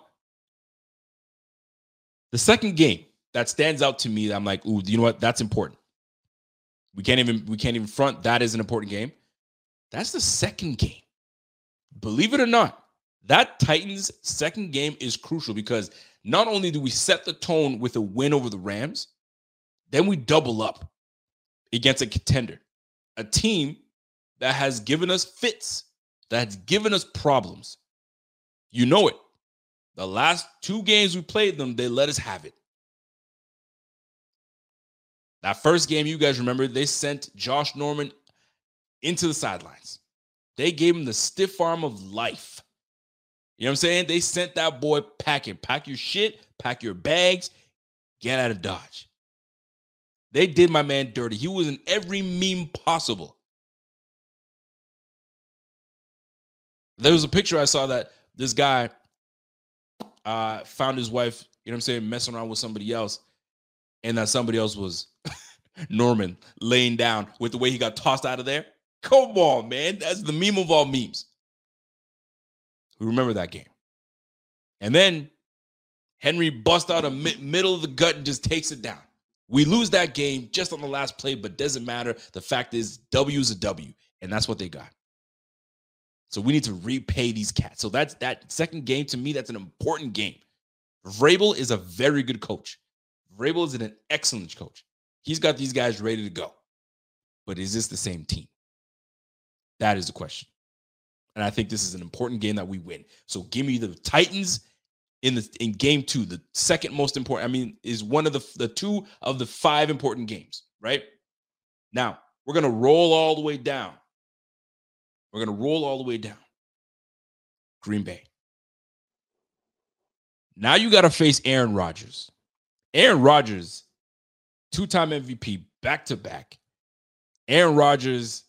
The second game that stands out to me, that I'm like, ooh, you know what? That's important. We can't even front. That is an important game. That's the second game. Believe it or not, that Titans second game is crucial because not only do we set the tone with a win over the Rams, then we double up against a contender, a team that has given us fits, that's given us problems. You know it. The last 2 games we played them, they let us have it. That first game, you guys remember, they sent Josh Norman into the sidelines. They gave him the stiff arm of life. You know what I'm saying? They sent that boy packing. Pack your shit, pack your bags, get out of Dodge. They did my man dirty. He was in every meme possible. There was a picture I saw that this guy found his wife, you know what I'm saying, messing around with somebody else, and that somebody else was Norman laying down with the way he got tossed out of there. Come on, man. That's the meme of all memes. We remember that game. And then Henry busts out a middle of the gut and just takes it down. We lose that game just on the last play, but doesn't matter. The fact is, W is a W, and that's what they got. So we need to repay these cats. So that's that second game. To me, that's an important game. Vrabel is a very good coach. Vrabel is an excellent coach. He's got these guys ready to go. But is this the same team? That is the question. And I think this is an important game that we win. So give me the Titans in game 2, the second most important. I mean, is one of the 2 of the 5 important games, right? Now, we're going to roll all the way down. We're going to roll all the way down. Green Bay. Now you got to face Aaron Rodgers. Aaron Rodgers, 2-time MVP, back-to-back. Aaron Rodgers,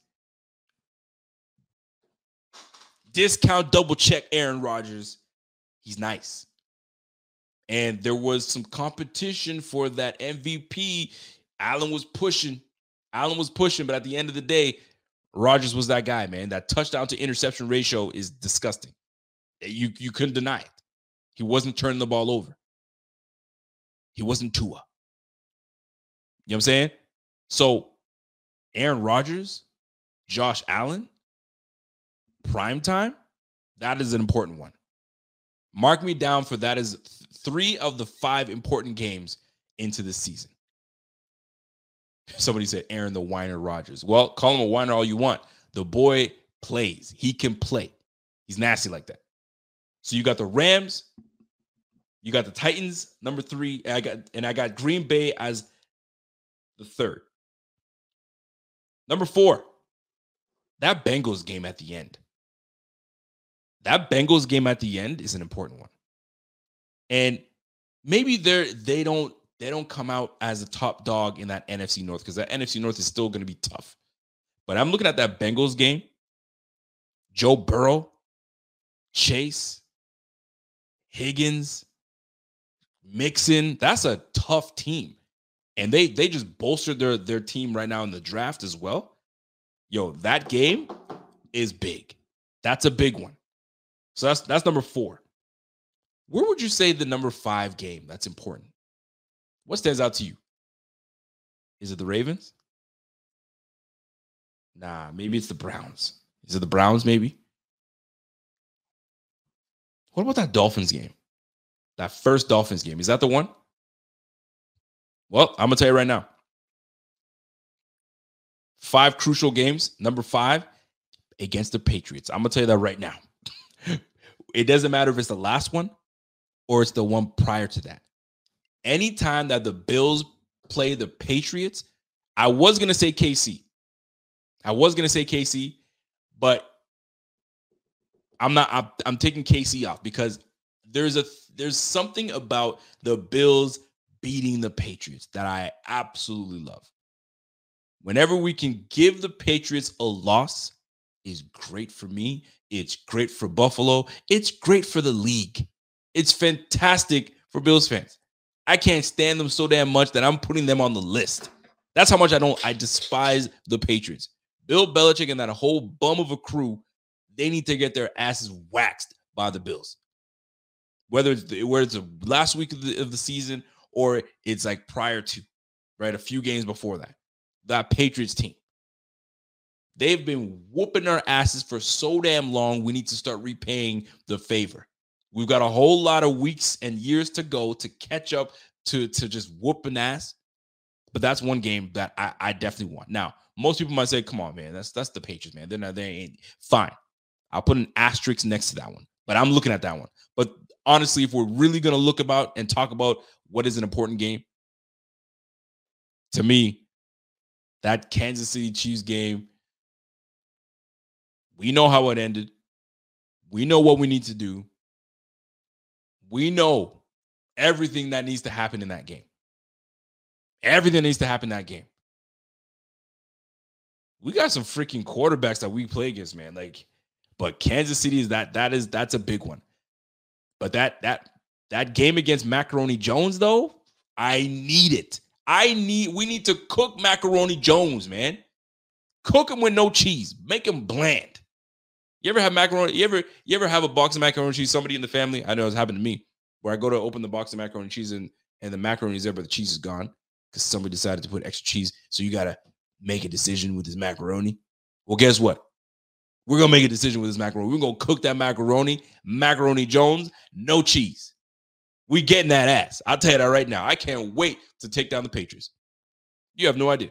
discount, double-check Aaron Rodgers. He's nice. And there was some competition for that MVP. Allen was pushing, but at the end of the day, Rodgers was that guy, man. That touchdown to interception ratio is disgusting. You couldn't deny it. He wasn't turning the ball over. He wasn't Tua. You know what I'm saying? So, Aaron Rodgers, Josh Allen, primetime, that is an important one. Mark me down for that is 3 of the 5 important games into this season. Somebody said Aaron the Whiner Rodgers. Well, call him a whiner all you want. The boy plays. He can play. He's nasty like that. So you got the Rams, you got the Titans, number 3, and I got Green Bay as the 3rd. Number 4, that Bengals game at the end. That Bengals game at the end is an important one. And maybe they don't come out as a top dog in that NFC North, because that NFC North is still going to be tough. But I'm looking at that Bengals game. Joe Burrow, Chase, Higgins, Mixon. That's a tough team. And they just bolstered their team right now in the draft as well. Yo, that game is big. That's a big one. So that's number 4. Where would you say the number 5 game that's important? What stands out to you? Is it the Ravens? Nah, maybe it's the Browns. Is it the Browns, maybe? What about that Dolphins game? That first Dolphins game. Is that the one? Well, I'm going to tell you right now. 5 crucial games. Number 5, against the Patriots. I'm going to tell you that right now. It doesn't matter if it's the last one or it's the one prior to that. Anytime that the Bills play the Patriots, I was going to say KC. But I'm taking KC off because there's something about the Bills beating the Patriots that I absolutely love. Whenever we can give the Patriots a loss, is great for me. It's great for Buffalo. It's great for the league. It's fantastic for Bills fans. I can't stand them so damn much that I'm putting them on the list. That's how much I despise the Patriots. Bill Belichick and that whole bum of a crew, they need to get their asses waxed by the Bills. Whether it's the last week of the season or it's like prior to, right? A few games before that Patriots team. They've been whooping our asses for so damn long. We need to start repaying the favor. We've got a whole lot of weeks and years to go to catch up to just whooping ass. But that's one game that I definitely want. Now, most people might say, come on, man, that's the Patriots, man. They ain't fine. I'll put an asterisk next to that one. But I'm looking at that one. But honestly, if we're really going to look about and talk about what is an important game, to me, that Kansas City Chiefs game, we know how it ended. We know what we need to do. We know everything that needs to happen in that game. Everything needs to happen in that game. We got some freaking quarterbacks that we play against, man. But Kansas City that's a big one. But that game against Macaroni Jones, though, I need it. We need to cook Macaroni Jones, man. Cook him with no cheese. Make him bland. You ever have macaroni? You ever have a box of macaroni and cheese? Somebody in the family, I know it's happened to me, where I go to open the box of macaroni and cheese and the macaroni is there, but the cheese is gone because somebody decided to put extra cheese. So you gotta make a decision with this macaroni. Well, guess what? We're gonna make a decision with this macaroni. We're gonna cook that macaroni Jones, no cheese. We getting that ass. I'll tell you that right now. I can't wait to take down the Patriots. You have no idea.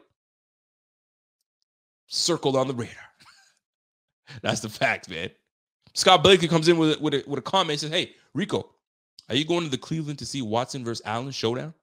Circled on the radar. That's the fact, man. Scott Blakely comes in with a comment and says, hey, Rico, are you going to the Cleveland to see Watson versus Allen showdown?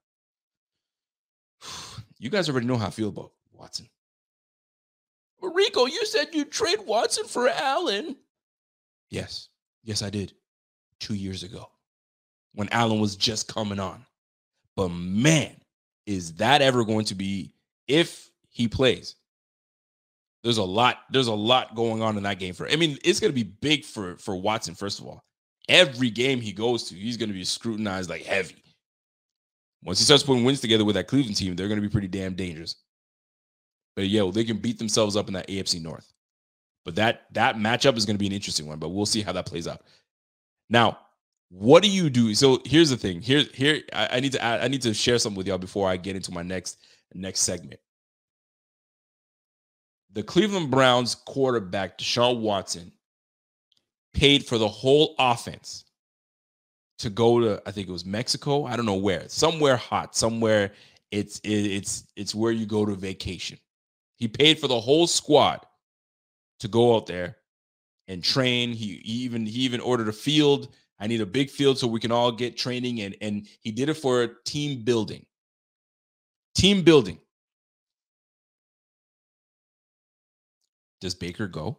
You guys already know how I feel about Watson. But Rico, you said you'd trade Watson for Allen. Yes, I did. 2 years ago when Allen was just coming on. But man, is that ever going to be, if he plays, there's a lot going on in that game it's going to be big for Watson, first of all. Every game he goes to, he's going to be scrutinized like heavy. Once he starts putting wins together with that Cleveland team, they're going to be pretty damn dangerous. But yeah, they can beat themselves up in that AFC North. But that matchup is going to be an interesting one, but we'll see how that plays out. Now, what do you do? So here's the thing. Here I need to share something with y'all before I get into my next segment. The Cleveland Browns quarterback, Deshaun Watson, paid for the whole offense to go to, I think it was Mexico. I don't know where. Somewhere hot. Somewhere it's where you go to vacation. He paid for the whole squad to go out there and train. He even ordered a field. I need a big field so we can all get training. And he did it for team building. Team building. Does Baker go?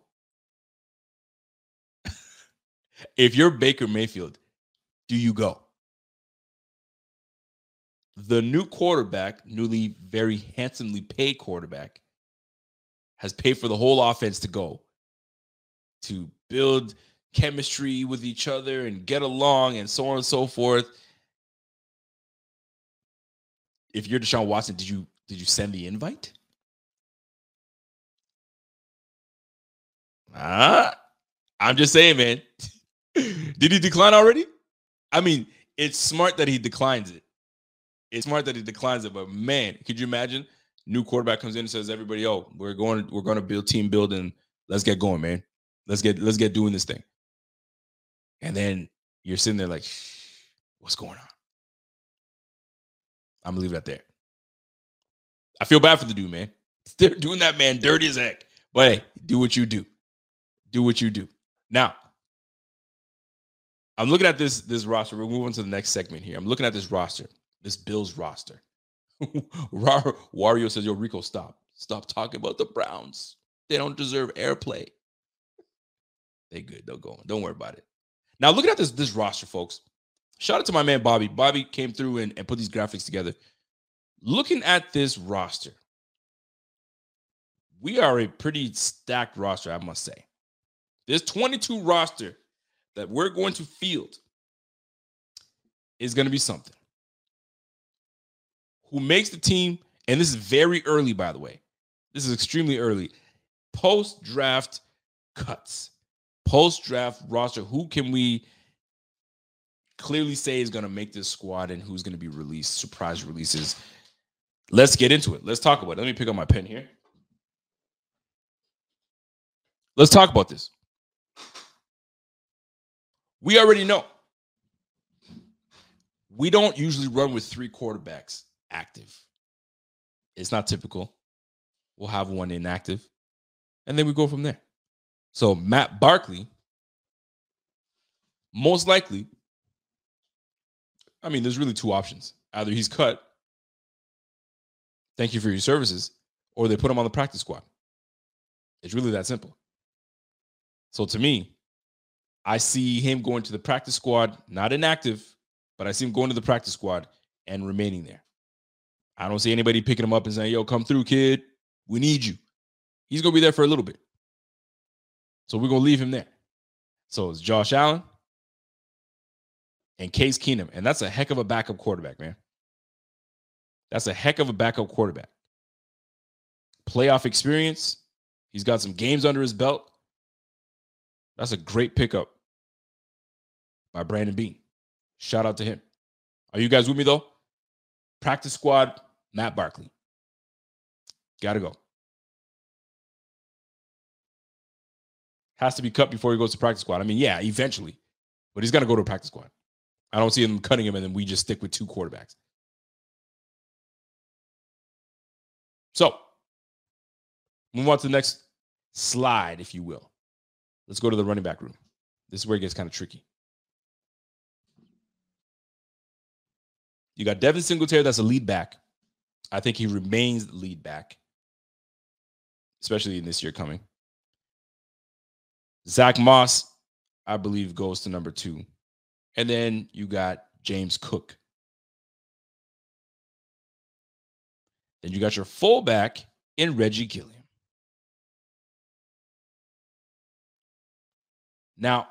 If you're Baker Mayfield, do you go? The new quarterback, newly very handsomely paid quarterback, has paid for the whole offense to go to build chemistry with each other and get along and so on and so forth. If you're Deshaun Watson, did you send the invite? I'm just saying, man. Did he decline already? I mean, it's smart that he declines it. But man, could you imagine? New quarterback comes in and says, "Everybody, we're going to build team building. Let's get going, man. Let's get doing this thing." And then you're sitting there like, "What's going on?" I'm gonna leave that there. I feel bad for the dude, man. They're doing that man dirty as heck. But hey, do what you do. Do what you do. Now, I'm looking at this roster. We're moving to the next segment here. I'm looking at this roster, this Bills roster. Wario says, "Yo, Rico, stop talking about the Browns. They don't deserve airplay." They good. They'll go on. Don't worry about it. Now, looking at this roster, folks. Shout out to my man Bobby. Bobby came through and put these graphics together. Looking at this roster, we are a pretty stacked roster, I must say. This 22 roster that we're going to field is going to be something. Who makes the team, and this is very early, by the way. This is extremely early. Post-draft cuts. Post-draft roster. Who can we clearly say is going to make this squad and who's going to be released, surprise releases? Let's get into it. Let's talk about it. Let me pick up my pen here. Let's talk about this. We already know. We don't usually run with 3 quarterbacks active. It's not typical. We'll have one inactive, and then we go from there. So Matt Barkley, most likely, I mean, there's really 2 options. Either he's cut, thank you for your services, or they put him on the practice squad. It's really that simple. So to me, I see him going to the practice squad, not inactive, but I see him going to the practice squad and remaining there. I don't see anybody picking him up and saying, "Yo, come through, kid. We need you." He's going to be there for a little bit. So we're going to leave him there. So it's Josh Allen, and Case Keenum. And that's a heck of a backup quarterback, man. That's a heck of a backup quarterback. Playoff experience. He's got some games under his belt. That's a great pickup by Brandon Beane. Shout out to him. Are you guys with me, though? Practice squad, Matt Barkley. Got to go. Has to be cut before he goes to practice squad. I mean, yeah, eventually. But he's going to go to a practice squad. I don't see them cutting him, and then we just stick with 2 quarterbacks. So, move on to the next slide, if you will. Let's go to the running back room. This is where it gets kind of tricky. You got Devin Singletary, that's a lead back. I think he remains the lead back, especially in this year coming. Zach Moss, I believe, goes to number 2. And then you got James Cook. Then you got your fullback in Reggie Gilliam. Now,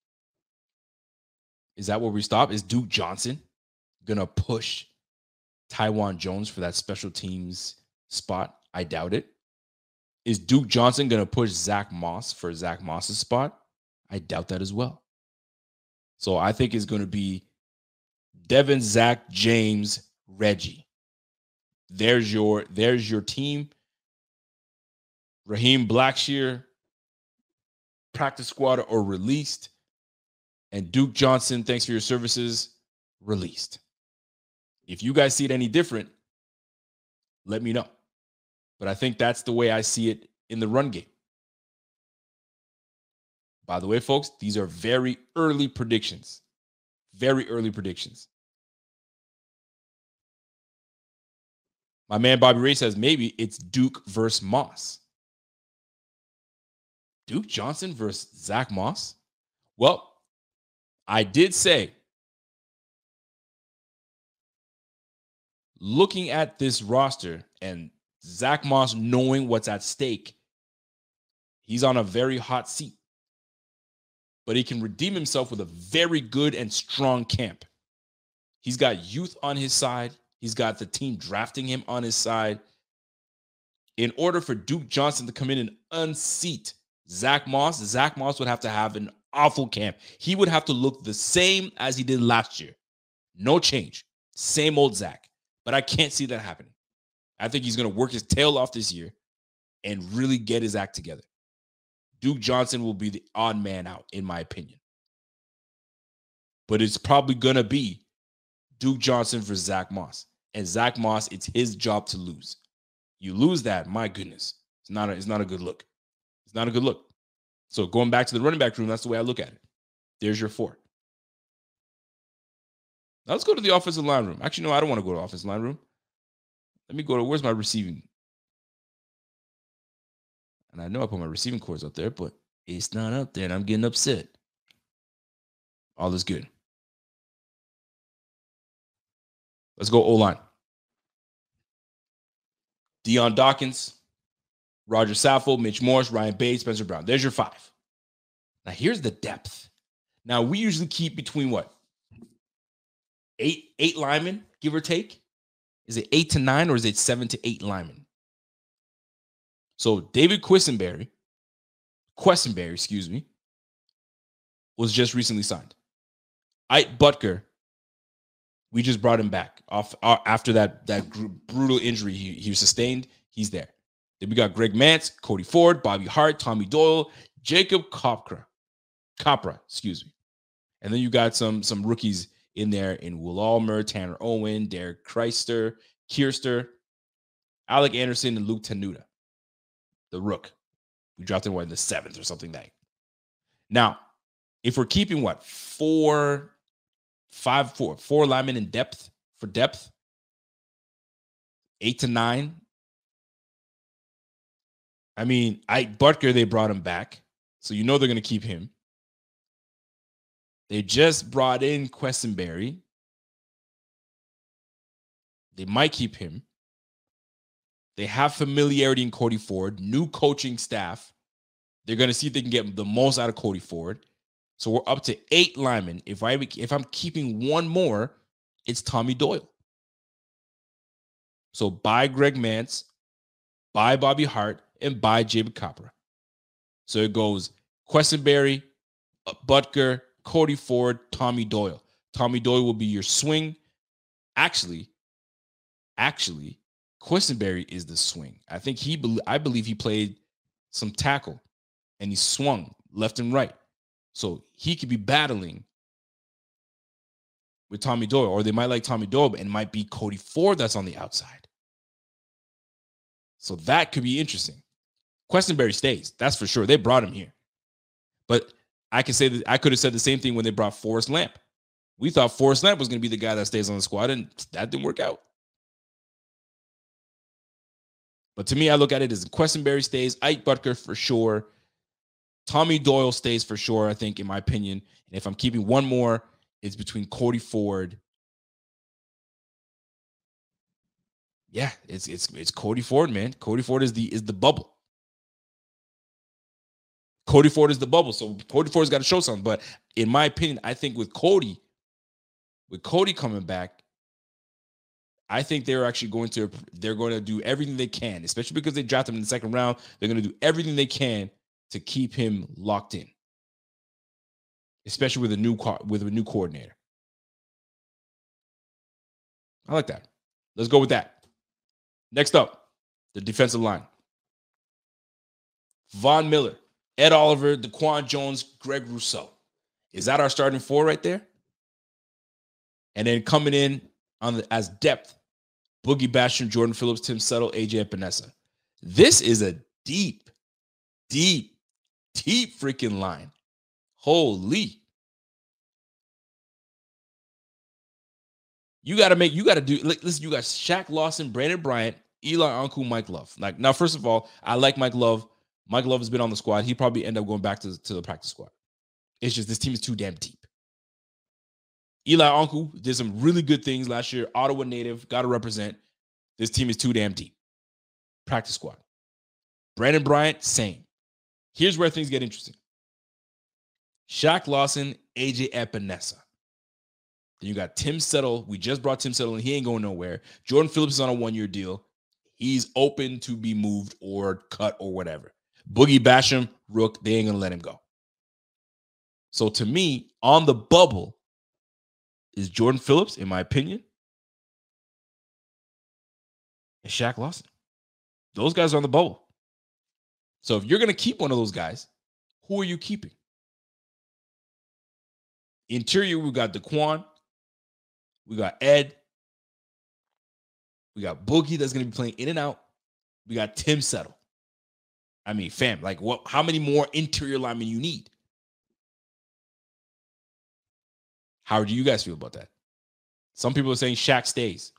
is that where we stop? Is Duke Johnson going to push Taiwan Jones for that special teams spot? I doubt it. Is Duke Johnson going to push Zach Moss for Zach Moss's spot? I doubt that as well. So I think it's going to be Devin, Zach, James, Reggie. There's your team. Raheem Blackshear, practice squad or released. And Duke Johnson, thanks for your services, released. If you guys see it any different, let me know. But I think that's the way I see it in the run game. By the way, folks, these are very early predictions. Very early predictions. My man Bobby Ray says maybe it's Duke versus Moss. Duke Johnson versus Zach Moss? Well, I did say, looking at this roster and Zach Moss knowing what's at stake, he's on a very hot seat. But he can redeem himself with a very good and strong camp. He's got youth on his side. He's got the team drafting him on his side. In order for Duke Johnson to come in and unseat Zach Moss would have to have an awful camp. He would have to look the same as he did last year. No change. Same old Zach. But I can't see that happening. I think he's going to work his tail off this year and really get his act together. Duke Johnson will be the odd man out, in my opinion. But it's probably going to be Duke Johnson for Zach Moss. And Zach Moss, it's his job to lose. You lose that, my goodness. It's not a good look. It's not a good look. So going back to the running back room, that's the way I look at it. There's your 4. Now let's go to the offensive line room. Actually, no, I don't want to go to the offensive line room. Let me go to, where's my receiving? And I know I put my receiving cords up there, but it's not up there, and I'm getting upset. All is good. Let's go O-line. Deion Dawkins, Roger Saffold, Mitch Morse, Ryan Bates, Spencer Brown. There's your 5. Now, here's the depth. Now, we usually keep between what? 8 linemen, give or take? Is it 8 to 9 or is it 7 to 8 linemen? So David Quessenberry, was just recently signed. Ike Butker, we just brought him back off after that brutal injury he sustained. He's there. Then we got Greg Mance, Cody Ford, Bobby Hart, Tommy Doyle, Jacob Capra, And then you got some rookies in there in Will Almer, Tanner Owen, Derek Kierster, Alec Anderson, and Luke Tenuta, the rook. We drafted him in the 7th or something like that. Now, if we're keeping 4 linemen in depth, 8 to 9. I mean, Ike Butker, they brought him back. So you know they're going to keep him. They just brought in Quessenberry. They might keep him. They have familiarity in Cody Ford, new coaching staff. They're going to see if they can get the most out of Cody Ford. So we're up to 8 linemen. If I'm keeping one more, it's Tommy Doyle. So buy Greg Mance, buy Bobby Hart, and buy Jacob Capra. So it goes Quessenberry, Butker, Cody Ford, Tommy Doyle. Tommy Doyle will be your swing. Actually, Quessenberry is the swing. I believe he played some tackle and he swung left and right. So he could be battling with Tommy Doyle, or they might like Tommy Doyle and it might be Cody Ford that's on the outside. So that could be interesting. Quessenberry stays. That's for sure. They brought him here. But I can say that I could have said the same thing when they brought Forrest Lamp. We thought Forrest Lamp was going to be the guy that stays on the squad, and that didn't work out. But to me, I look at it as Quessenberry stays, Ike Butker for sure. Tommy Doyle stays for sure, I think, in my opinion. And if I'm keeping one more, it's between Cody Ford. Yeah, it's Cody Ford, man. Cody Ford is the bubble. Cody Ford is the bubble. So Cody Ford's got to show something. But in my opinion, I think with Cody coming back, I think they're going to do everything they can, especially because they drafted him in the second round. They're going to do everything they can to keep him locked in, especially with a new coordinator. I like that. Let's go with that. Next up, the defensive line. Von Miller, Ed Oliver, Daquan Jones, Greg Rousseau. Is that our starting 4 right there? And then coming in as depth, Boogie Basham, Jordan Phillips, Tim Settle, AJ Epinesa. This is a deep freaking line. Holy. You got to do, listen, you got Shaq Lawson, Brandon Bryant, Eli Ankou, Mike Love. Now, first of all, I like Mike Love. Mike Love has been on the squad. He probably end up going back to the practice squad. It's just this team is too damn deep. Eli Ankou did some really good things last year. Ottawa native, got to represent. This team is too damn deep. Practice squad. Brandon Bryant, same. Here's where things get interesting. Shaq Lawson, AJ Epinesa. Then you got Tim Settle. We just brought Tim Settle, and he ain't going nowhere. Jordan Phillips is on a 1-year deal. He's open to be moved or cut or whatever. Boogie Basham, Rook, they ain't going to let him go. So to me, on the bubble is Jordan Phillips, in my opinion, and Shaq Lawson. Those guys are on the bubble. So if you're going to keep one of those guys, who are you keeping? Interior, we got Daquan. We got Ed. We got Boogie that's going to be playing in and out. We got Tim Settle. I mean, fam, like how many more interior linemen you need? How do you guys feel about that? Some people are saying Shaq stays.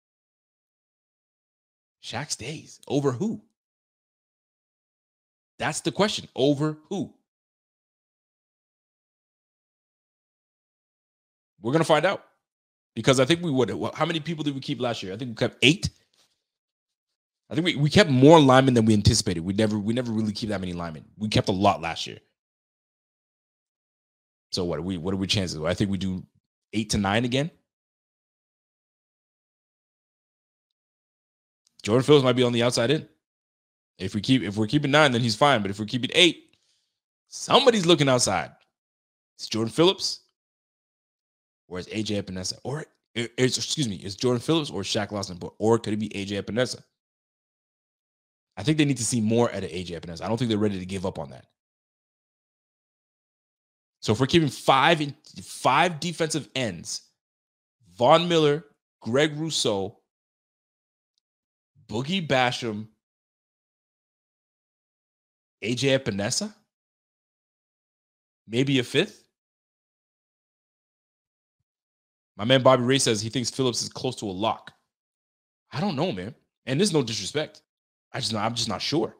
Shaq stays. Over who? That's the question. Over who? We're going to find out. Because I think we would. How many people did we keep last year? I think we kept 8. I think we kept more linemen than we anticipated. We never really keep that many linemen. We kept a lot last year. So what are we chances? I think we do 8 to 9 again. Jordan Phillips might be on the outside in. If we're keeping 9, then he's fine. But if we're keeping 8, somebody's looking outside. It's Jordan Phillips, or it's AJ Epinesa, or it's Jordan Phillips or Shaq Lawson, or could it be AJ Epinesa? I think they need to see more out of AJ Epinesa. I don't think they're ready to give up on that. So if we're keeping 5 defensive ends, Von Miller, Greg Rousseau, Boogie Basham, AJ Epinesa, maybe a 5th. My man Bobby Ray says he thinks Phillips is close to a lock. I don't know, man. And there's no disrespect. I'm just not sure.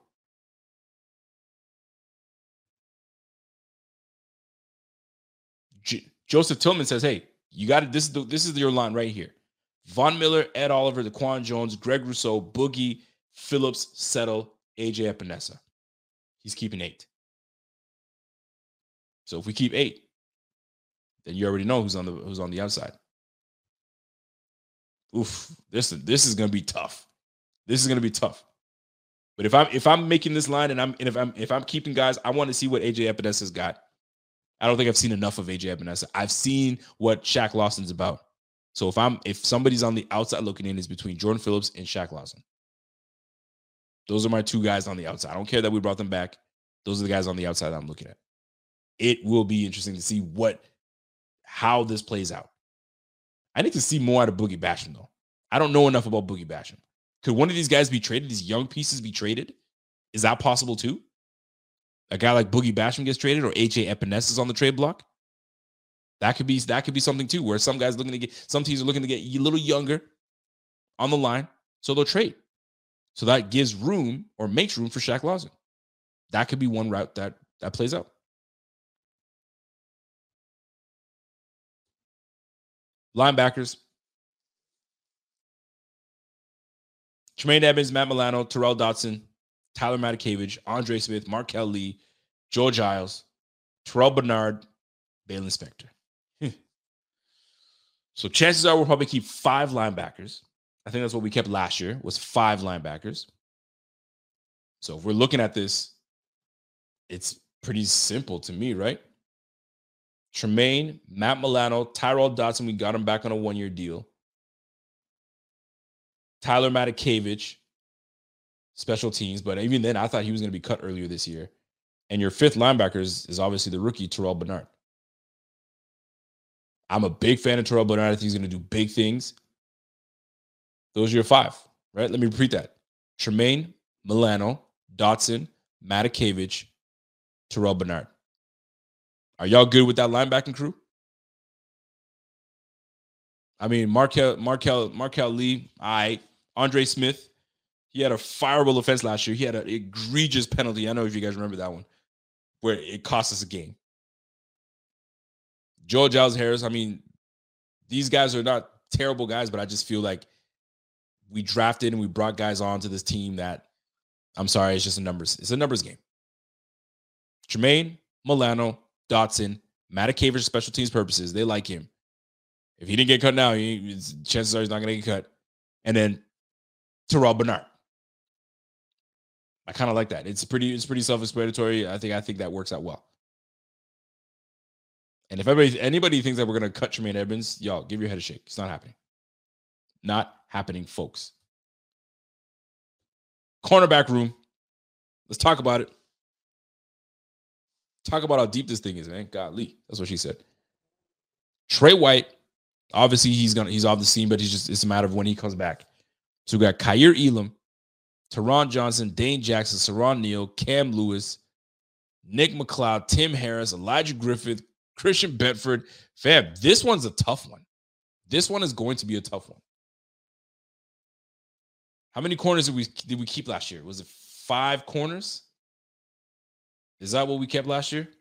Joseph Tillman says, hey, you got it. This is your line right here. Von Miller, Ed Oliver, Daquan Jones, Greg Rousseau, Boogie, Phillips, Settle, AJ Epinesa. He's keeping 8. So if we keep 8, then you already know who's on the outside. Oof, this is gonna be tough. This is gonna be tough. But if I'm making this line and if I'm keeping guys, I want to see what AJ Epenesa's got. I don't think I've seen enough of AJ Epinesa. I've seen what Shaq Lawson's about. So if somebody's on the outside looking in, is between Jordan Phillips and Shaq Lawson. Those are my two guys on the outside. I don't care that we brought them back. Those are the guys on the outside that I'm looking at. It will be interesting to see how this plays out. I need to see more out of Boogie Basham, though. I don't know enough about Boogie Basham. Could one of these guys be traded? These young pieces be traded? Is that possible too? A guy like Boogie Basham gets traded, or AJ Epinesa is on the trade block. That could be something too, where some teams are looking to get a little younger on the line, so they'll trade. So that gives room or makes room for Shaq Lawson. That could be one route that plays out. Linebackers. Tremaine Edmonds, Matt Milano, Terrell Dotson, Tyler Matakevich, Andre Smith, Markel Lee, Joe Giles, Terrell Bernard, Baylon Spector. So chances are we'll probably keep 5 linebackers. I think that's what we kept last year, was 5 linebackers. So if we're looking at this, it's pretty simple to me, right? Tremaine, Matt Milano, Tyrell Dotson, we got him back on a 1-year deal. Tyler Matakevich, special teams, but even then, I thought he was going to be cut earlier this year. And your 5th linebacker is obviously the rookie, Terrell Bernard. I'm a big fan of Terrell Bernard. I think he's going to do big things. Those are your 5, right? Let me repeat that. Tremaine, Milano, Dotson, Matakevich, Terrell Bernard. Are y'all good with that linebacking crew? I mean, Markel Lee, Andre Smith, he had a fireable offense last year. He had an egregious penalty. I know if you guys remember that one, where it cost us a game. Joe Giles Harris, I mean, these guys are not terrible guys, but I just feel like we drafted and we brought guys onto this team that, I'm sorry, it's just it's a numbers game. Tremaine, Milano, Dotson, Matakevich, special teams purposes, they like him. If he didn't get cut now, chances are he's not going to get cut. And then Terrell Bernard. I kind of like that. It's pretty self-explanatory. I think that works out well. And if anybody thinks that we're going to cut Tremaine Edmonds, y'all, give your head a shake. It's not happening. Not happening, folks. Cornerback room. Let's talk about it. Talk about how deep this thing is, man. Golly. That's what she said. Trey White, obviously he's off the scene, but it's a matter of when he comes back. So we got Kaiir Elam, Teron Johnson, Dane Jackson, Saron Neal, Cam Lewis, Nick McLeod, Tim Harris, Elijah Griffith, Christian Bedford. Fam, this one's a tough one. This one is going to be a tough one. How many corners did we keep last year? Was it 5 corners? Is that what we kept last year?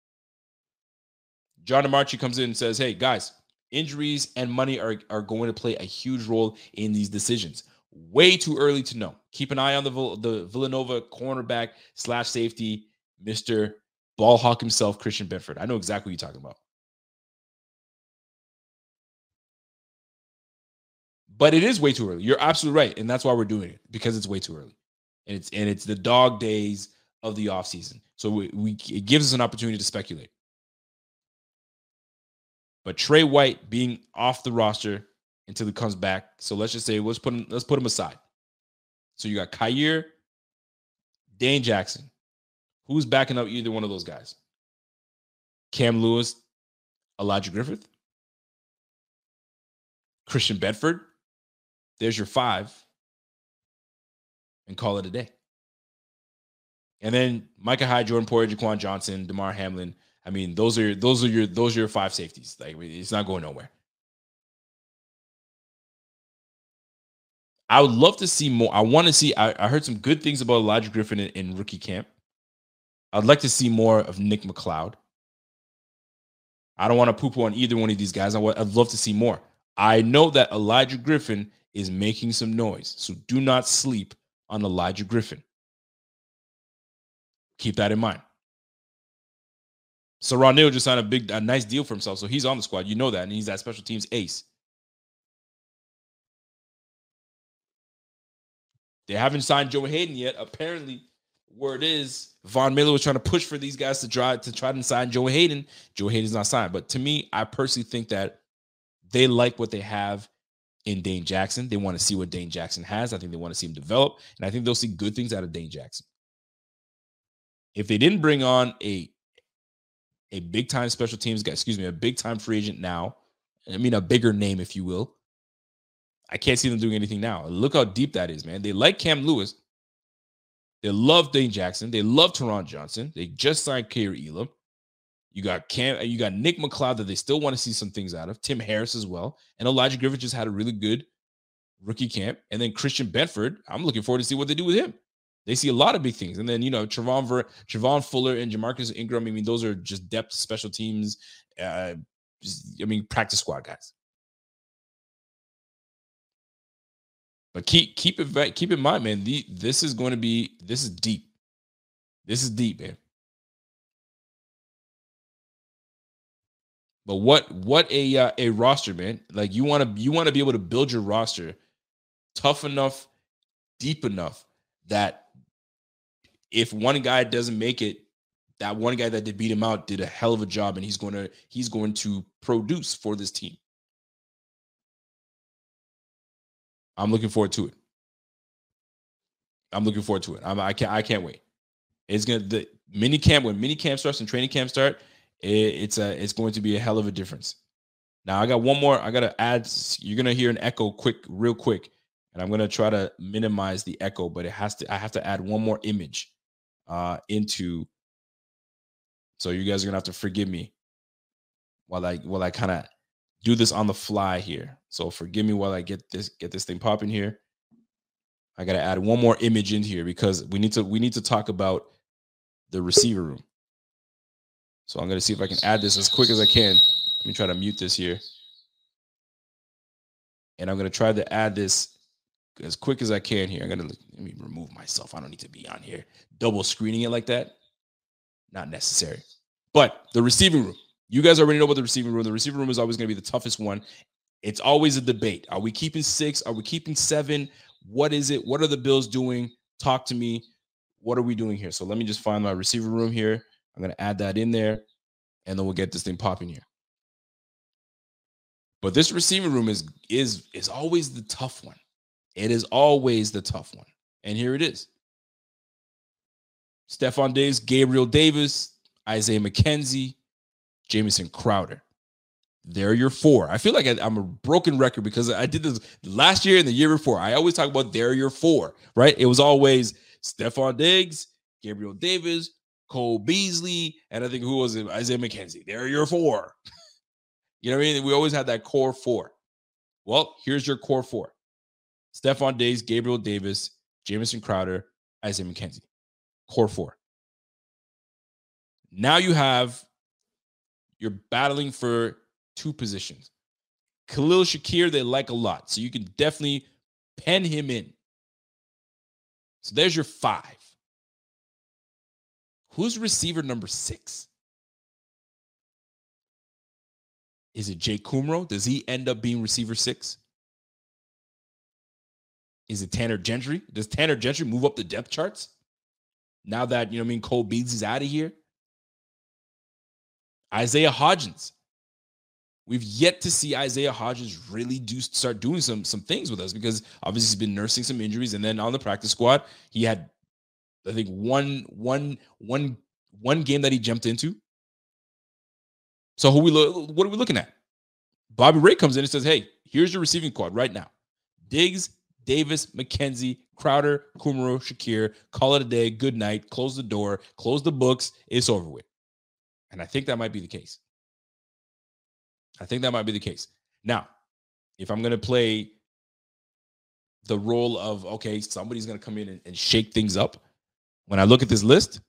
John DeMarchi comes in and says, hey, guys, injuries and money are going to play a huge role in these decisions. Way too early to know. Keep an eye on the Villanova cornerback / safety, Mr. Ball Hawk himself, Christian Bedford. I know exactly what you're talking about. But it is way too early. You're absolutely right. And that's why we're doing it, because it's way too early. And it's the dog days of the offseason. So it gives us an opportunity to speculate. But Trey White being off the roster until he comes back. So let's just say let's put him aside. So you got Kaiir, Dane Jackson. Who's backing up either one of those guys? Cam Lewis, Elijah Griffith, Christian Bedford. There's your 5. And call it a day. And then Micah Hyde, Jordan Poyer, Jaquan Johnson, DeMar Hamlin. I mean, those are your 5 safeties. Like, it's not going nowhere. I would love to see more. I want to see. I heard some good things about Elijah Griffin in rookie camp. I'd like to see more of Nick McLeod. I don't want to poo-poo on either one of these guys. I'd love to see more. I know that Elijah Griffin is making some noise, so do not sleep on Elijah Griffin. Keep that in mind. Saron Neal just signed a nice deal for himself, so he's on the squad. You know that, and he's that special teams ace. They haven't signed Joe Hayden yet. Apparently, word is Von Miller was trying to push for these guys to try to sign Joe Hayden. Joe Hayden's not signed, but to me, I personally think that they like what they have in Dane Jackson. They want to see what Dane Jackson has. I think they want to see him develop, and I think they'll see good things out of Dane Jackson. If they didn't bring on a big-time special teams guy, a big-time free agent now, I mean a bigger name, if you will, I can't see them doing anything now. Look how deep that is, man. They like Cam Lewis. They love Dane Jackson. They love Teron Johnson. They just signed Kaiir Elam. You got Nick McLeod that they still want to see some things out of. Tim Harris as well. And Elijah Griffith just had a really good rookie camp. And then Christian Benford, I'm looking forward to see what they do with him. They see a lot of big things. And then, Trevon Fuller and Jamarcus Ingram, I mean, those are just depth special teams. Practice squad guys. But keep in mind, man, this is deep. This is deep, man. But what a roster, man. Like you want to be able to build your roster tough enough, deep enough that if one guy doesn't make it, that one guy that did beat him out did a hell of a job, and he's going to produce for this team. I'm looking forward to it. I can't wait. It's the mini camp, when mini camp starts and training camp start, it's going to be a hell of a difference. Now I got one more. I got to add. You're gonna hear an echo real quick, and I'm gonna try to minimize the echo, but I have to add one more image into. So you guys are gonna have to forgive me while I kind of do this on the fly here. So forgive me while I get this thing popping here. I got to add one more image in here because we need to talk about the receiver room. So I'm going to see if I can add this as quick as I can. Let me try to mute this here. And I'm going to try to add this as quick as I can here. Let me remove myself. I don't need to be on here double screening it like that. Not necessary. But the receiving room. You guys already know about the receiving room. The receiving room is always going to be the toughest one. It's always a debate. Are we keeping 6? Are we keeping 7? What is it? What are the Bills doing? Talk to me. What are we doing here? So let me just find my receiver room here. I'm going to add that in there, and then we'll get this thing popping here. But this receiving room is always the tough one. It is always the tough one. And here it is. Stefon Diggs, Gabriel Davis, Isaiah McKenzie, Jamison Crowder. They're your 4. I feel like I'm a broken record because I did this last year and the year before. I always talk about they're your 4, right? It was always Stefon Diggs, Gabriel Davis, Cole Beasley, and I think who was it? Isaiah McKenzie. They're your 4. You know what I mean? We always had that core 4. Well, here's your core 4. Stefon Diggs, Gabriel Davis, Jamison Crowder, Isaiah McKenzie. Core 4. Now you're battling for 2 positions. Khalil Shakir, they like a lot. So you can definitely pen him in. So there's your 5. Who's receiver number 6? Is it Jake Kumro? Does he end up being receiver 6? Is it Tanner Gentry? Does Tanner Gentry move up the depth charts? Now that, Cole Beasley's out of here? Isaiah Hodgins. We've yet to see Isaiah Hodgins really start doing some things with us because obviously he's been nursing some injuries, and then on the practice squad he had, I think, one game that he jumped into. So what are we looking at? Bobby Ray comes in and says, "Hey, here's your receiving quad right now: Diggs, Davis, McKenzie, Crowder, Kumaro, Shakir. Call it a day. Good night. Close the door. Close the books. It's over with." And I think that might be the case. Now, if I'm going to play the role of, okay, somebody's going to come in and shake things up, when I look at this list,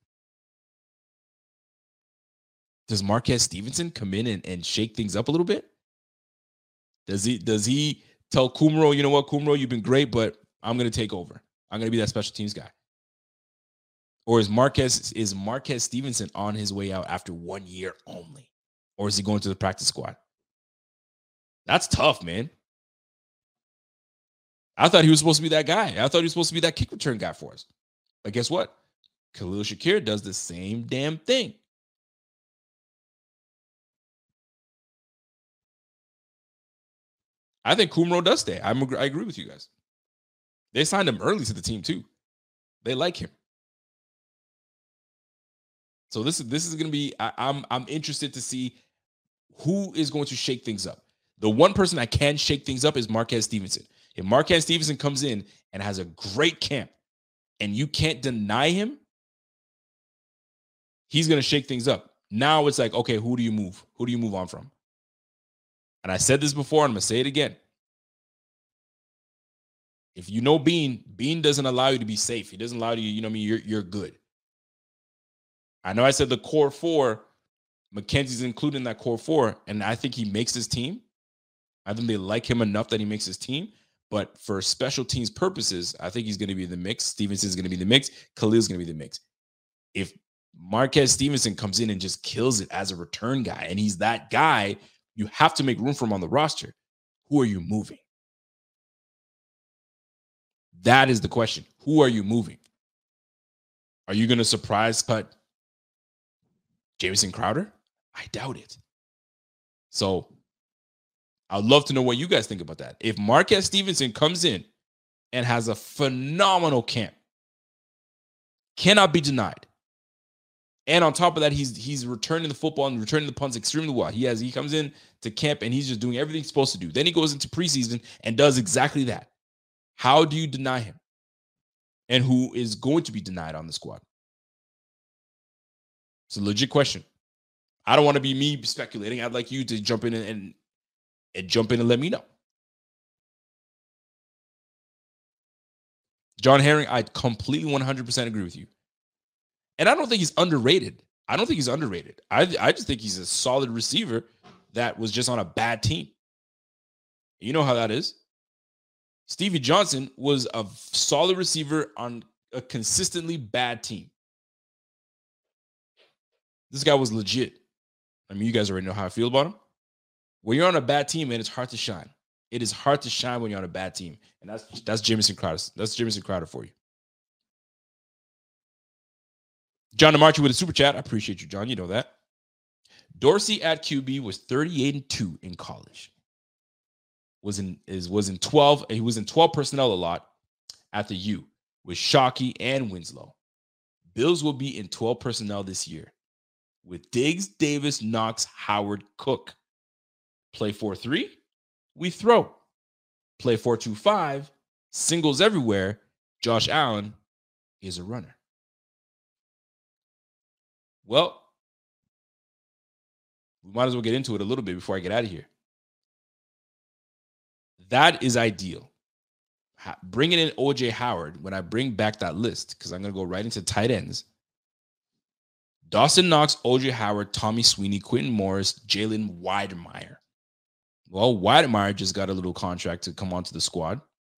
does Marquez Stevenson come in and shake things up a little bit? Does he tell Kumaro, you know what, Kumaro, you've been great, but I'm going to take over. I'm going to be that special teams guy. Or is Marquez Stevenson on his way out after 1 year only? Or is he going to the practice squad? That's tough, man. I thought he was supposed to be that guy. I thought he was supposed to be that kick return guy for us. But guess what? Khalil Shakir does the same damn thing. I think Kumro does stay. I agree with you guys. They signed him early to the team too. They like him. So this is going to be. I'm interested to see who is going to shake things up. The one person that can shake things up is Marquez Stevenson. If Marquez Stevenson comes in and has a great camp, and you can't deny him, he's going to shake things up. Now it's like, okay, who do you move? Who do you move on from? And I said this before, and I'm going to say it again. If you know Bean doesn't allow you to be safe. He doesn't allow you, you know what I mean? You're good. I know I said the core four, McKenzie's included in that core four, and I think he makes his team. I think they like him enough that he makes his team. But for special teams purposes, I think he's going to be in the mix. Stevenson's going to be in the mix. Khalil's going to be in the mix. If Marquez Stevenson comes in and just kills it as a return guy, and he's that guy, you have to make room for him on the roster. Who are you moving? That is the question. Who are you moving? Are you going to surprise cut Jamison Crowder? I doubt it. So I'd love to know what you guys think about that. If Marquez Stevenson comes in and has a phenomenal camp, cannot be denied. And on top of that, he's returning the football and returning the punts extremely well. He comes in to camp and he's just doing everything he's supposed to do. Then he goes into preseason and does exactly that. How do you deny him? And who is going to be denied on the squad? It's a legit question. I don't want to be me speculating. I'd like you to jump in and let me know. John Herring, I completely 100% agree with you. And I don't think he's underrated. I just think he's a solid receiver that was just on a bad team. You know how that is. Stevie Johnson was a solid receiver on a consistently bad team. This guy was legit. I mean, you guys already know how I feel about him. When you're on a bad team, man, it's hard to shine. It is hard to shine when you're on a bad team. And that's Jamison Crowder. That's Jamison Crowder for you. John DeMarchi with a super chat. I appreciate you, John. You know that. Dorsey at QB was 38-2 in college. Was in 12. He was in 12 personnel a lot at the U with Shockey and Winslow. Bills will be in 12 personnel this year with Diggs, Davis, Knox, Howard, Cook. Play 4-3, we throw. Play 4-2-5, singles everywhere. Josh Allen is a runner. Well, we might as well get into it a little bit before I get out of here. That is ideal. Bringing in O.J. Howard, when I bring back that list, because I'm going to go right into tight ends. Dawson Knox, O.J. Howard, Tommy Sweeney, Quentin Morris, Jalen Wydermyer. Well, Wydermyer just got a little contract to come onto the squad.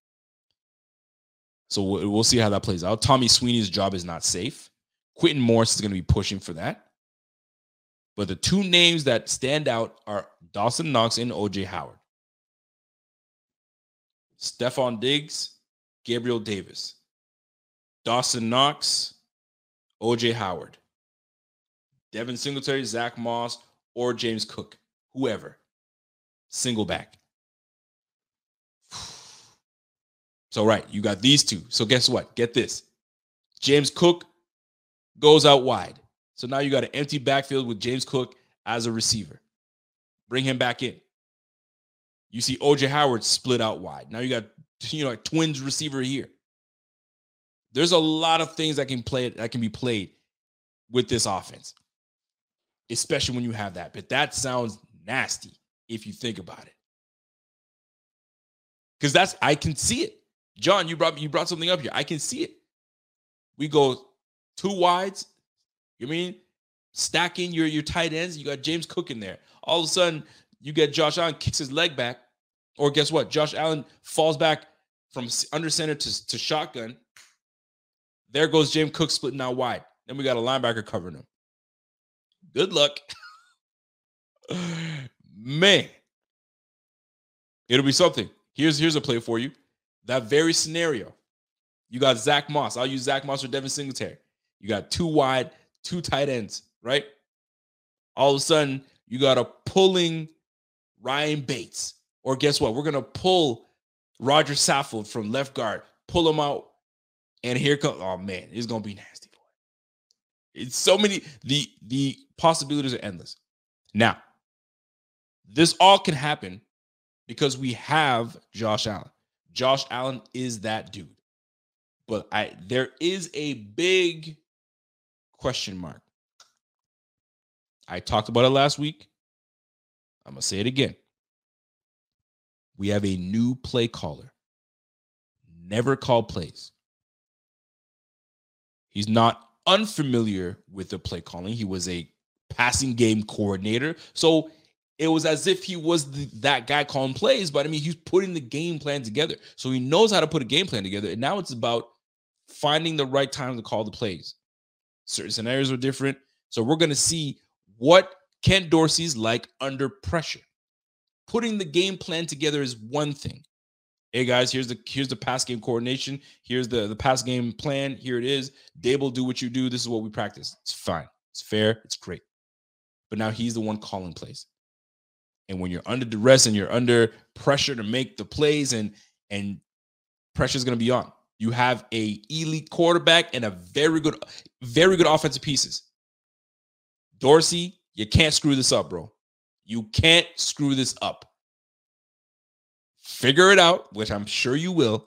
So we'll see how that plays out. Tommy Sweeney's job is not safe. Quentin Morris is going to be pushing for that. But the two names that stand out are Dawson Knox and O.J. Howard. Stephon Diggs, Gabriel Davis. Dawson Knox, O.J. Howard. Devin Singletary, Zach Moss, or James Cook. Whoever. Single back. So, right, you got these two. So, guess what? Get this. James Cook goes out wide. So, now you got an empty backfield with James Cook as a receiver. Bring him back in. You see O.J. Howard split out wide. Now you got, a twins receiver here. There's a lot of things that can be played with this offense, especially when you have that. But that sounds nasty if you think about it. Because I can see it. John, you brought something up here. I can see it. We go two wides. You mean stacking your tight ends? You got James Cook in there. All of a sudden, you get Josh Allen kicks his leg back. Or guess what? Josh Allen falls back from under center to shotgun. There goes James Cook splitting out wide. Then we got a linebacker covering him. Good luck. Man. It'll be something. Here's a play for you. That very scenario. You got Zach Moss. I'll use Zach Moss or Devin Singletary. You got 2 wide, 2 tight ends, right? All of a sudden, you got a pulling Ryan Bates. Or guess what? We're going to pull Roger Saffold from left guard, pull him out, and here comes, oh man, it's going to be nasty, boy. It's so many, the possibilities are endless. Now, this all can happen because we have Josh Allen. Josh Allen is that dude. But there is a big question mark. I talked about it last week. I'm going to say it again. We have a new play caller. Never called plays. He's not unfamiliar with the play calling. He was a passing game coordinator. So it was as if he was that guy calling plays, but I mean, he's putting the game plan together. So he knows how to put a game plan together. And now it's about finding the right time to call the plays. Certain scenarios are different. So we're going to see what Ken Dorsey's like under pressure. Putting the game plan together is one thing. Hey guys, here's the pass game coordination. Here's the pass game plan. Here it is. Dable, do what you do. This is what we practice. It's fine. It's fair. It's great. But now he's the one calling plays. And when you're under duress and you're under pressure to make the plays and pressure is going to be on. You have a elite quarterback and a very good offensive pieces. Dorsey, you can't screw this up, bro. You can't screw this up. Figure it out, which I'm sure you will.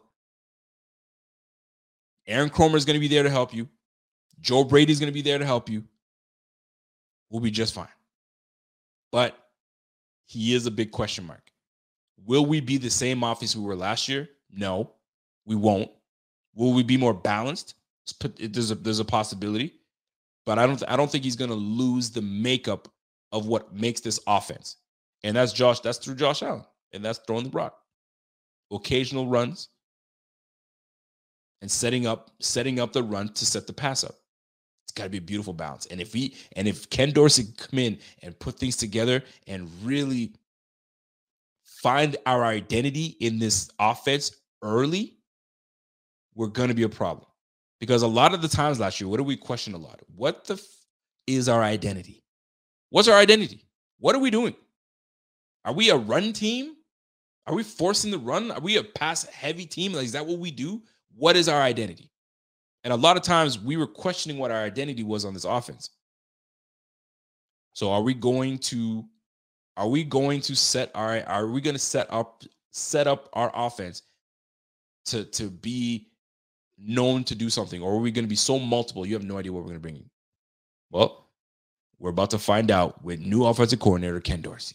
Aaron Kromer is going to be there to help you. Joe Brady is going to be there to help you. We'll be just fine. But he is a big question mark. Will we be the same offense we were last year? No, we won't. Will we be more balanced? There's a possibility. But I don't think he's going to lose the makeup of what makes this offense. And that's through Josh Allen. And that's throwing the rock. Occasional runs and setting up the run to set the pass up. It's got to be a beautiful balance. And if Ken Dorsey come in and put things together and really find our identity in this offense early, we're going to be a problem. Because a lot of the times last year, what did we question a lot? What is our identity? What's our identity? What are we doing? Are we a run team? Are we forcing the run? Are we a pass-heavy team? Like, is that what we do? What is our identity? And a lot of times we were questioning what our identity was on this offense. So are we going to set up our offense to be known to do something? Or are we going to be so multiple you have no idea what we're going to bring in? Well, we're about to find out with new offensive coordinator Ken Dorsey.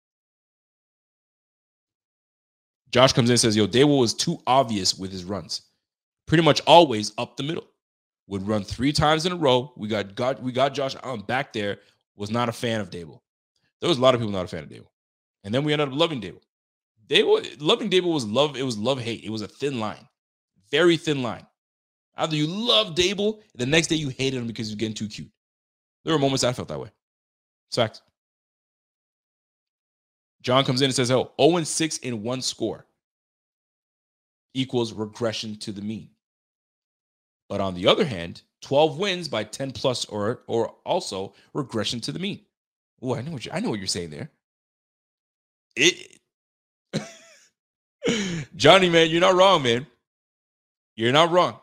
Josh comes in and says, Dable was too obvious with his runs. Pretty much always up the middle. Would run 3 times in a row. We got Josh Allen back there. Was not a fan of Dable. There was a lot of people not a fan of Dable. And then we ended up loving Dable. Loving Dable was love. It was love-hate. It was a thin line. Very thin line. Either you love Dable, the next day you hated him because he was getting too cute. There were moments I felt that way. It's fact. John comes in and says, 0-6 in one score equals regression to the mean. But on the other hand, 12 wins by 10 plus or also regression to the mean. Oh, I know what you're saying there. Johnny, man, you're not wrong, man. You're not wrong.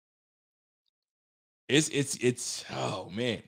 It's oh man.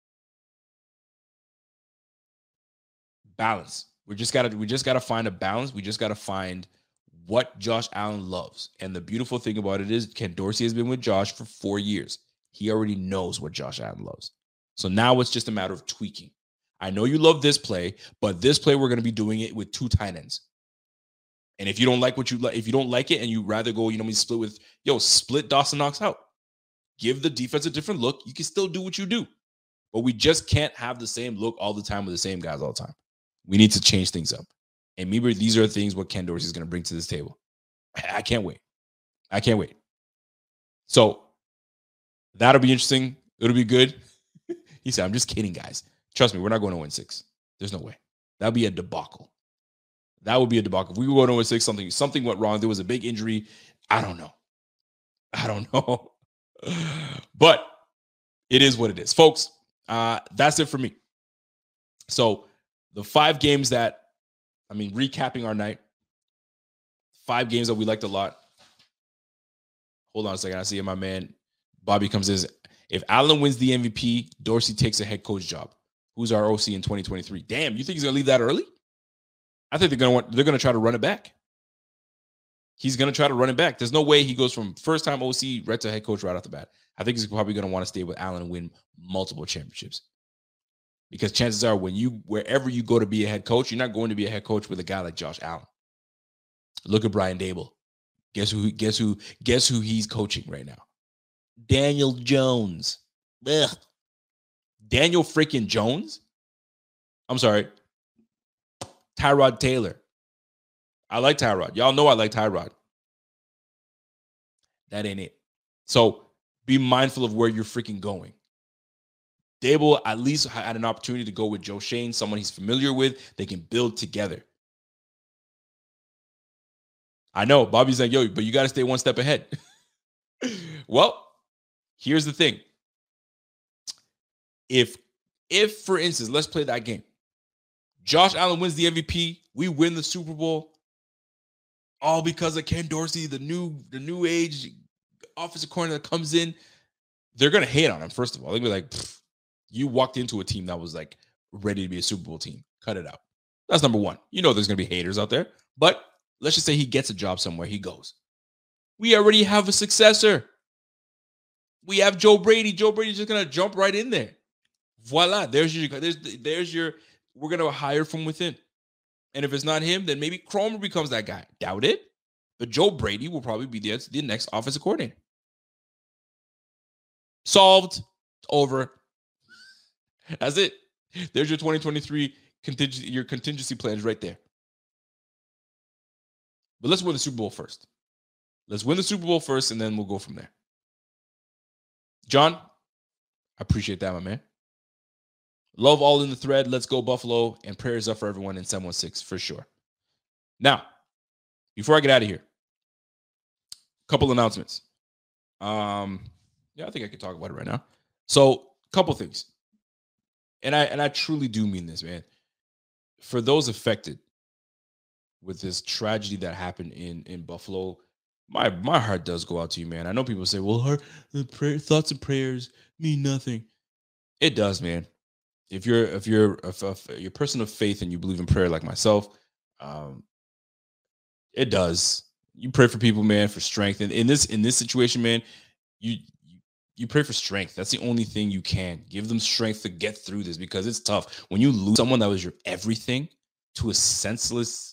Balance. We just gotta find a balance. We just gotta find what Josh Allen loves. And the beautiful thing about it is Ken Dorsey has been with Josh for 4 years. He already knows what Josh Allen loves. So now it's just a matter of tweaking. I know you love this play, but this play we're going to be doing it with 2 tight ends. And if you don't like if you don't like it and you rather go, split Dawson Knox out. Give the defense a different look. You can still do what you do. But we just can't have the same look all the time with the same guys all the time. We need to change things up. And maybe these are things what Ken Dorsey is going to bring to this table. I can't wait. So That'll be interesting. It'll be good. He said, I'm just kidding, guys. Trust me, we're not going to 0-6. There's no way. That'd be a debacle. That would be a debacle. If we were going to 0-6, something went wrong. There was a big injury. I don't know. But it is what it is. Folks, that's it for me. So the 5 games that, recapping our night, 5 games that we liked a lot. Hold on a second. I see my man Bobby comes in. If Allen wins the MVP, Dorsey takes a head coach job. Who's our OC in 2023? Damn, you think he's going to leave that early? I think they're going to try to run it back. He's going to try to run it back. There's no way he goes from first-time OC right to head coach right off the bat. I think he's probably going to want to stay with Allen and win multiple championships. Because chances are wherever you go to be a head coach, you're not going to be a head coach with a guy like Josh Allen. Look at Brian Daboll. Guess who he's coaching right now? Daniel Jones. Ugh. Daniel freaking Jones? I'm sorry. Tyrod Taylor. I like Tyrod. Y'all know I like Tyrod. That ain't it. So be mindful of where you're freaking going. Daboll at least had an opportunity to go with Joe Schoen, someone he's familiar with. They can build together. I know. Bobby's like, yo, but you got to stay one step ahead. Well, here's the thing. If, for instance, let's play that game. Josh Allen wins the MVP. We win the Super Bowl. All because of Ken Dorsey, the new age offensive coordinator that comes in. They're going to hate on him, first of all. They'll be like, you walked into a team that was like ready to be a Super Bowl team. Cut it out. That's number one. You know there's going to be haters out there. But let's just say he gets a job somewhere. He goes. We already have a successor. We have Joe Brady. Joe Brady's just going to jump right in there. Voila. There's your, we're going to hire from within. And if it's not him, then maybe Cromer becomes that guy. Doubt it. But Joe Brady will probably be the next offensive coordinator. Solved. Over. That's it. There's your 2023 contingency plans right there. But let's win the Super Bowl first. Let's win the Super Bowl first, and then we'll go from there. John, I appreciate that, my man. Love all in the thread. Let's go Buffalo, and prayers up for everyone in 716 for sure. Now, before I get out of here, a couple announcements. I think I can talk about it right now. So, couple things. And I truly do mean this, man. For those affected with this tragedy that happened in Buffalo, my heart does go out to you, man. I know people say, well, thoughts and prayers mean nothing. It does, man. If you're a person of faith and you believe in prayer like myself, it does. You pray for people, man, for strength. And in this situation, man, you pray for strength. That's the only thing you can. Give them strength to get through this because it's tough. When you lose someone that was your everything to a senseless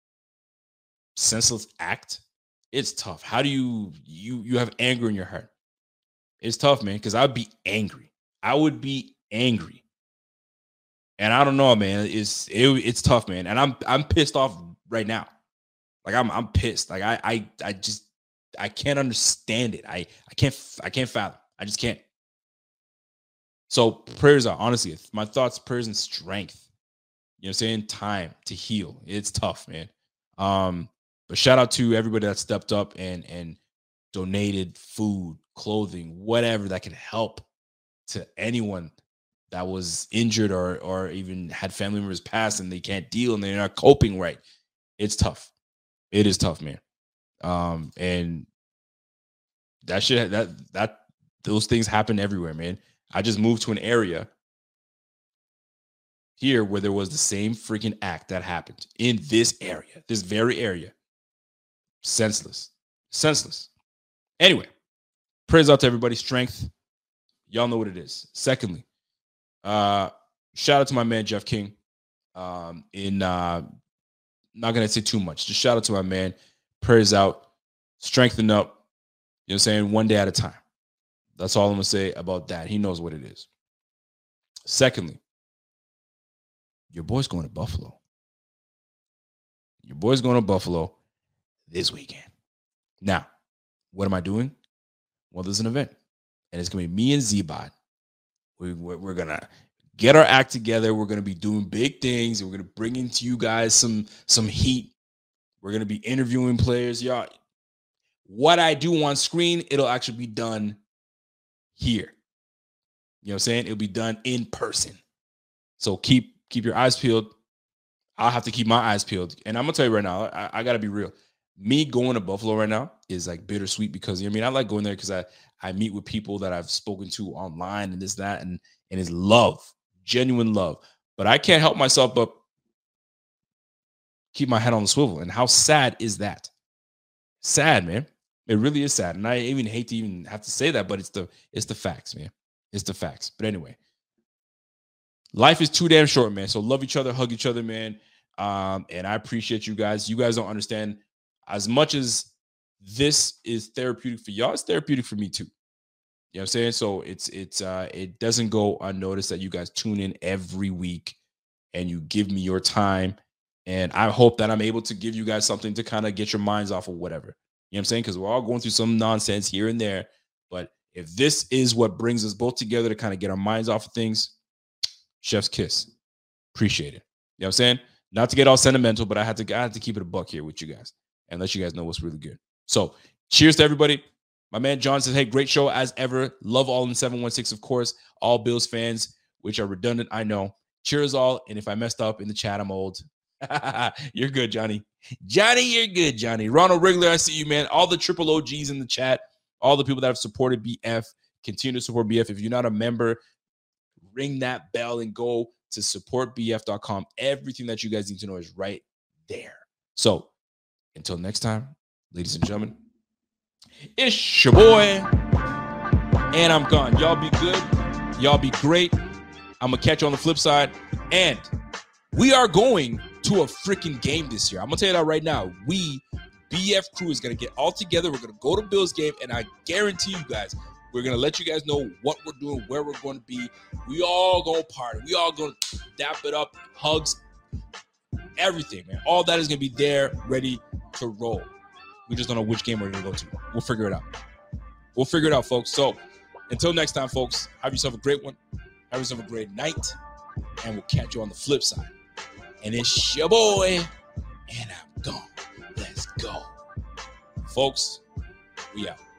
act, it's tough. How do you have anger in your heart? It's tough, man, because I'd be angry. I would be angry. And I don't know, man. It's tough, man. And I'm pissed off right now. Like I'm pissed. Like I can't understand it. I can't fathom. I just can't. So prayers are honestly my thoughts, prayers, and strength. You know what I'm saying? Time to heal. It's tough, man. But shout out to everybody that stepped up and donated food, clothing, whatever that could help to anyone that was injured or even had family members pass and they can't deal and they're not coping right. It's tough. It is tough, man. And that shit, that those things happen everywhere, man. I just moved to an area here where there was the same freaking act that happened in this area, this very area. Senseless. Anyway, prayers out to everybody. Strength. Y'all know what it is. Secondly, shout out to my man, Jeff King. Not going to say too much. Just shout out to my man. Prayers out. Strengthen up. You know what I'm saying? One day at a time. That's all I'm going to say about that. He knows what it is. Secondly, your boy's going to Buffalo. Your boy's going to Buffalo this weekend. Now, what am I doing? Well, there's an event. and it's gonna be me and Z-Bot. We're gonna get our act together. We're gonna be doing big things. We're gonna bring into you guys some heat. We're gonna be interviewing players, y'all. What I do on screen, it'll actually be done here. You know what I'm saying? It'll be done in person. So keep your eyes peeled. I'll have to keep my eyes peeled. And I'm gonna tell you right now, I gotta be real. Me going to Buffalo right now is like bittersweet because I mean I like going there because I meet with people that I've spoken to online and this, that, and it's love, genuine love. But I can't help myself but keep my head on the swivel. And how sad is that? Sad, man. It really is sad. And I even hate to even have to say that, but it's the facts, man. It's the facts. But anyway, life is too damn short, man. So love each other, hug each other, man. And I appreciate you guys. You guys don't understand, as much as this is therapeutic for y'all, it's therapeutic for me too. You know what I'm saying? So it doesn't go unnoticed that you guys tune in every week and you give me your time. And I hope that I'm able to give you guys something to kind of get your minds off of whatever. You know what I'm saying? Because we're all going through some nonsense here and there. But if this is what brings us both together to kind of get our minds off of things, chef's kiss. Appreciate it. You know what I'm saying? Not to get all sentimental, but I had to keep it a buck here with you guys and let you guys know what's really good. So cheers to everybody. My man John says, hey, great show as ever. Love all in 716, of course. All Bills fans, which are redundant, I know. Cheers all. And if I messed up in the chat, I'm old. You're good, Johnny. Johnny, you're good, Johnny. Ronald Wriggler, I see you, man. All the triple OGs in the chat. All the people that have supported BF. Continue to support BF. If you're not a member, ring that bell and go to supportbf.com. Everything that you guys need to know is right there. So until next time, ladies and gentlemen, it's your boy, and I'm gone. Y'all be good. Y'all be great. I'm going to catch you on the flip side. And we are going to a freaking game this year. I'm going to tell you that right now. BF crew is going to get all together. We're going to go to Bills game, and I guarantee you guys, we're going to let you guys know what we're doing, where we're going to be. We all going to party. We all going to dap it up, hugs, everything, man. All that is going to be there, ready to roll. We just don't know which game we're going to go to. We'll figure it out. We'll figure it out, folks. So until next time, folks, have yourself a great one. Have yourself a great night, and we'll catch you on the flip side. And it's your boy, and I'm gone. Let's go. Folks, we out.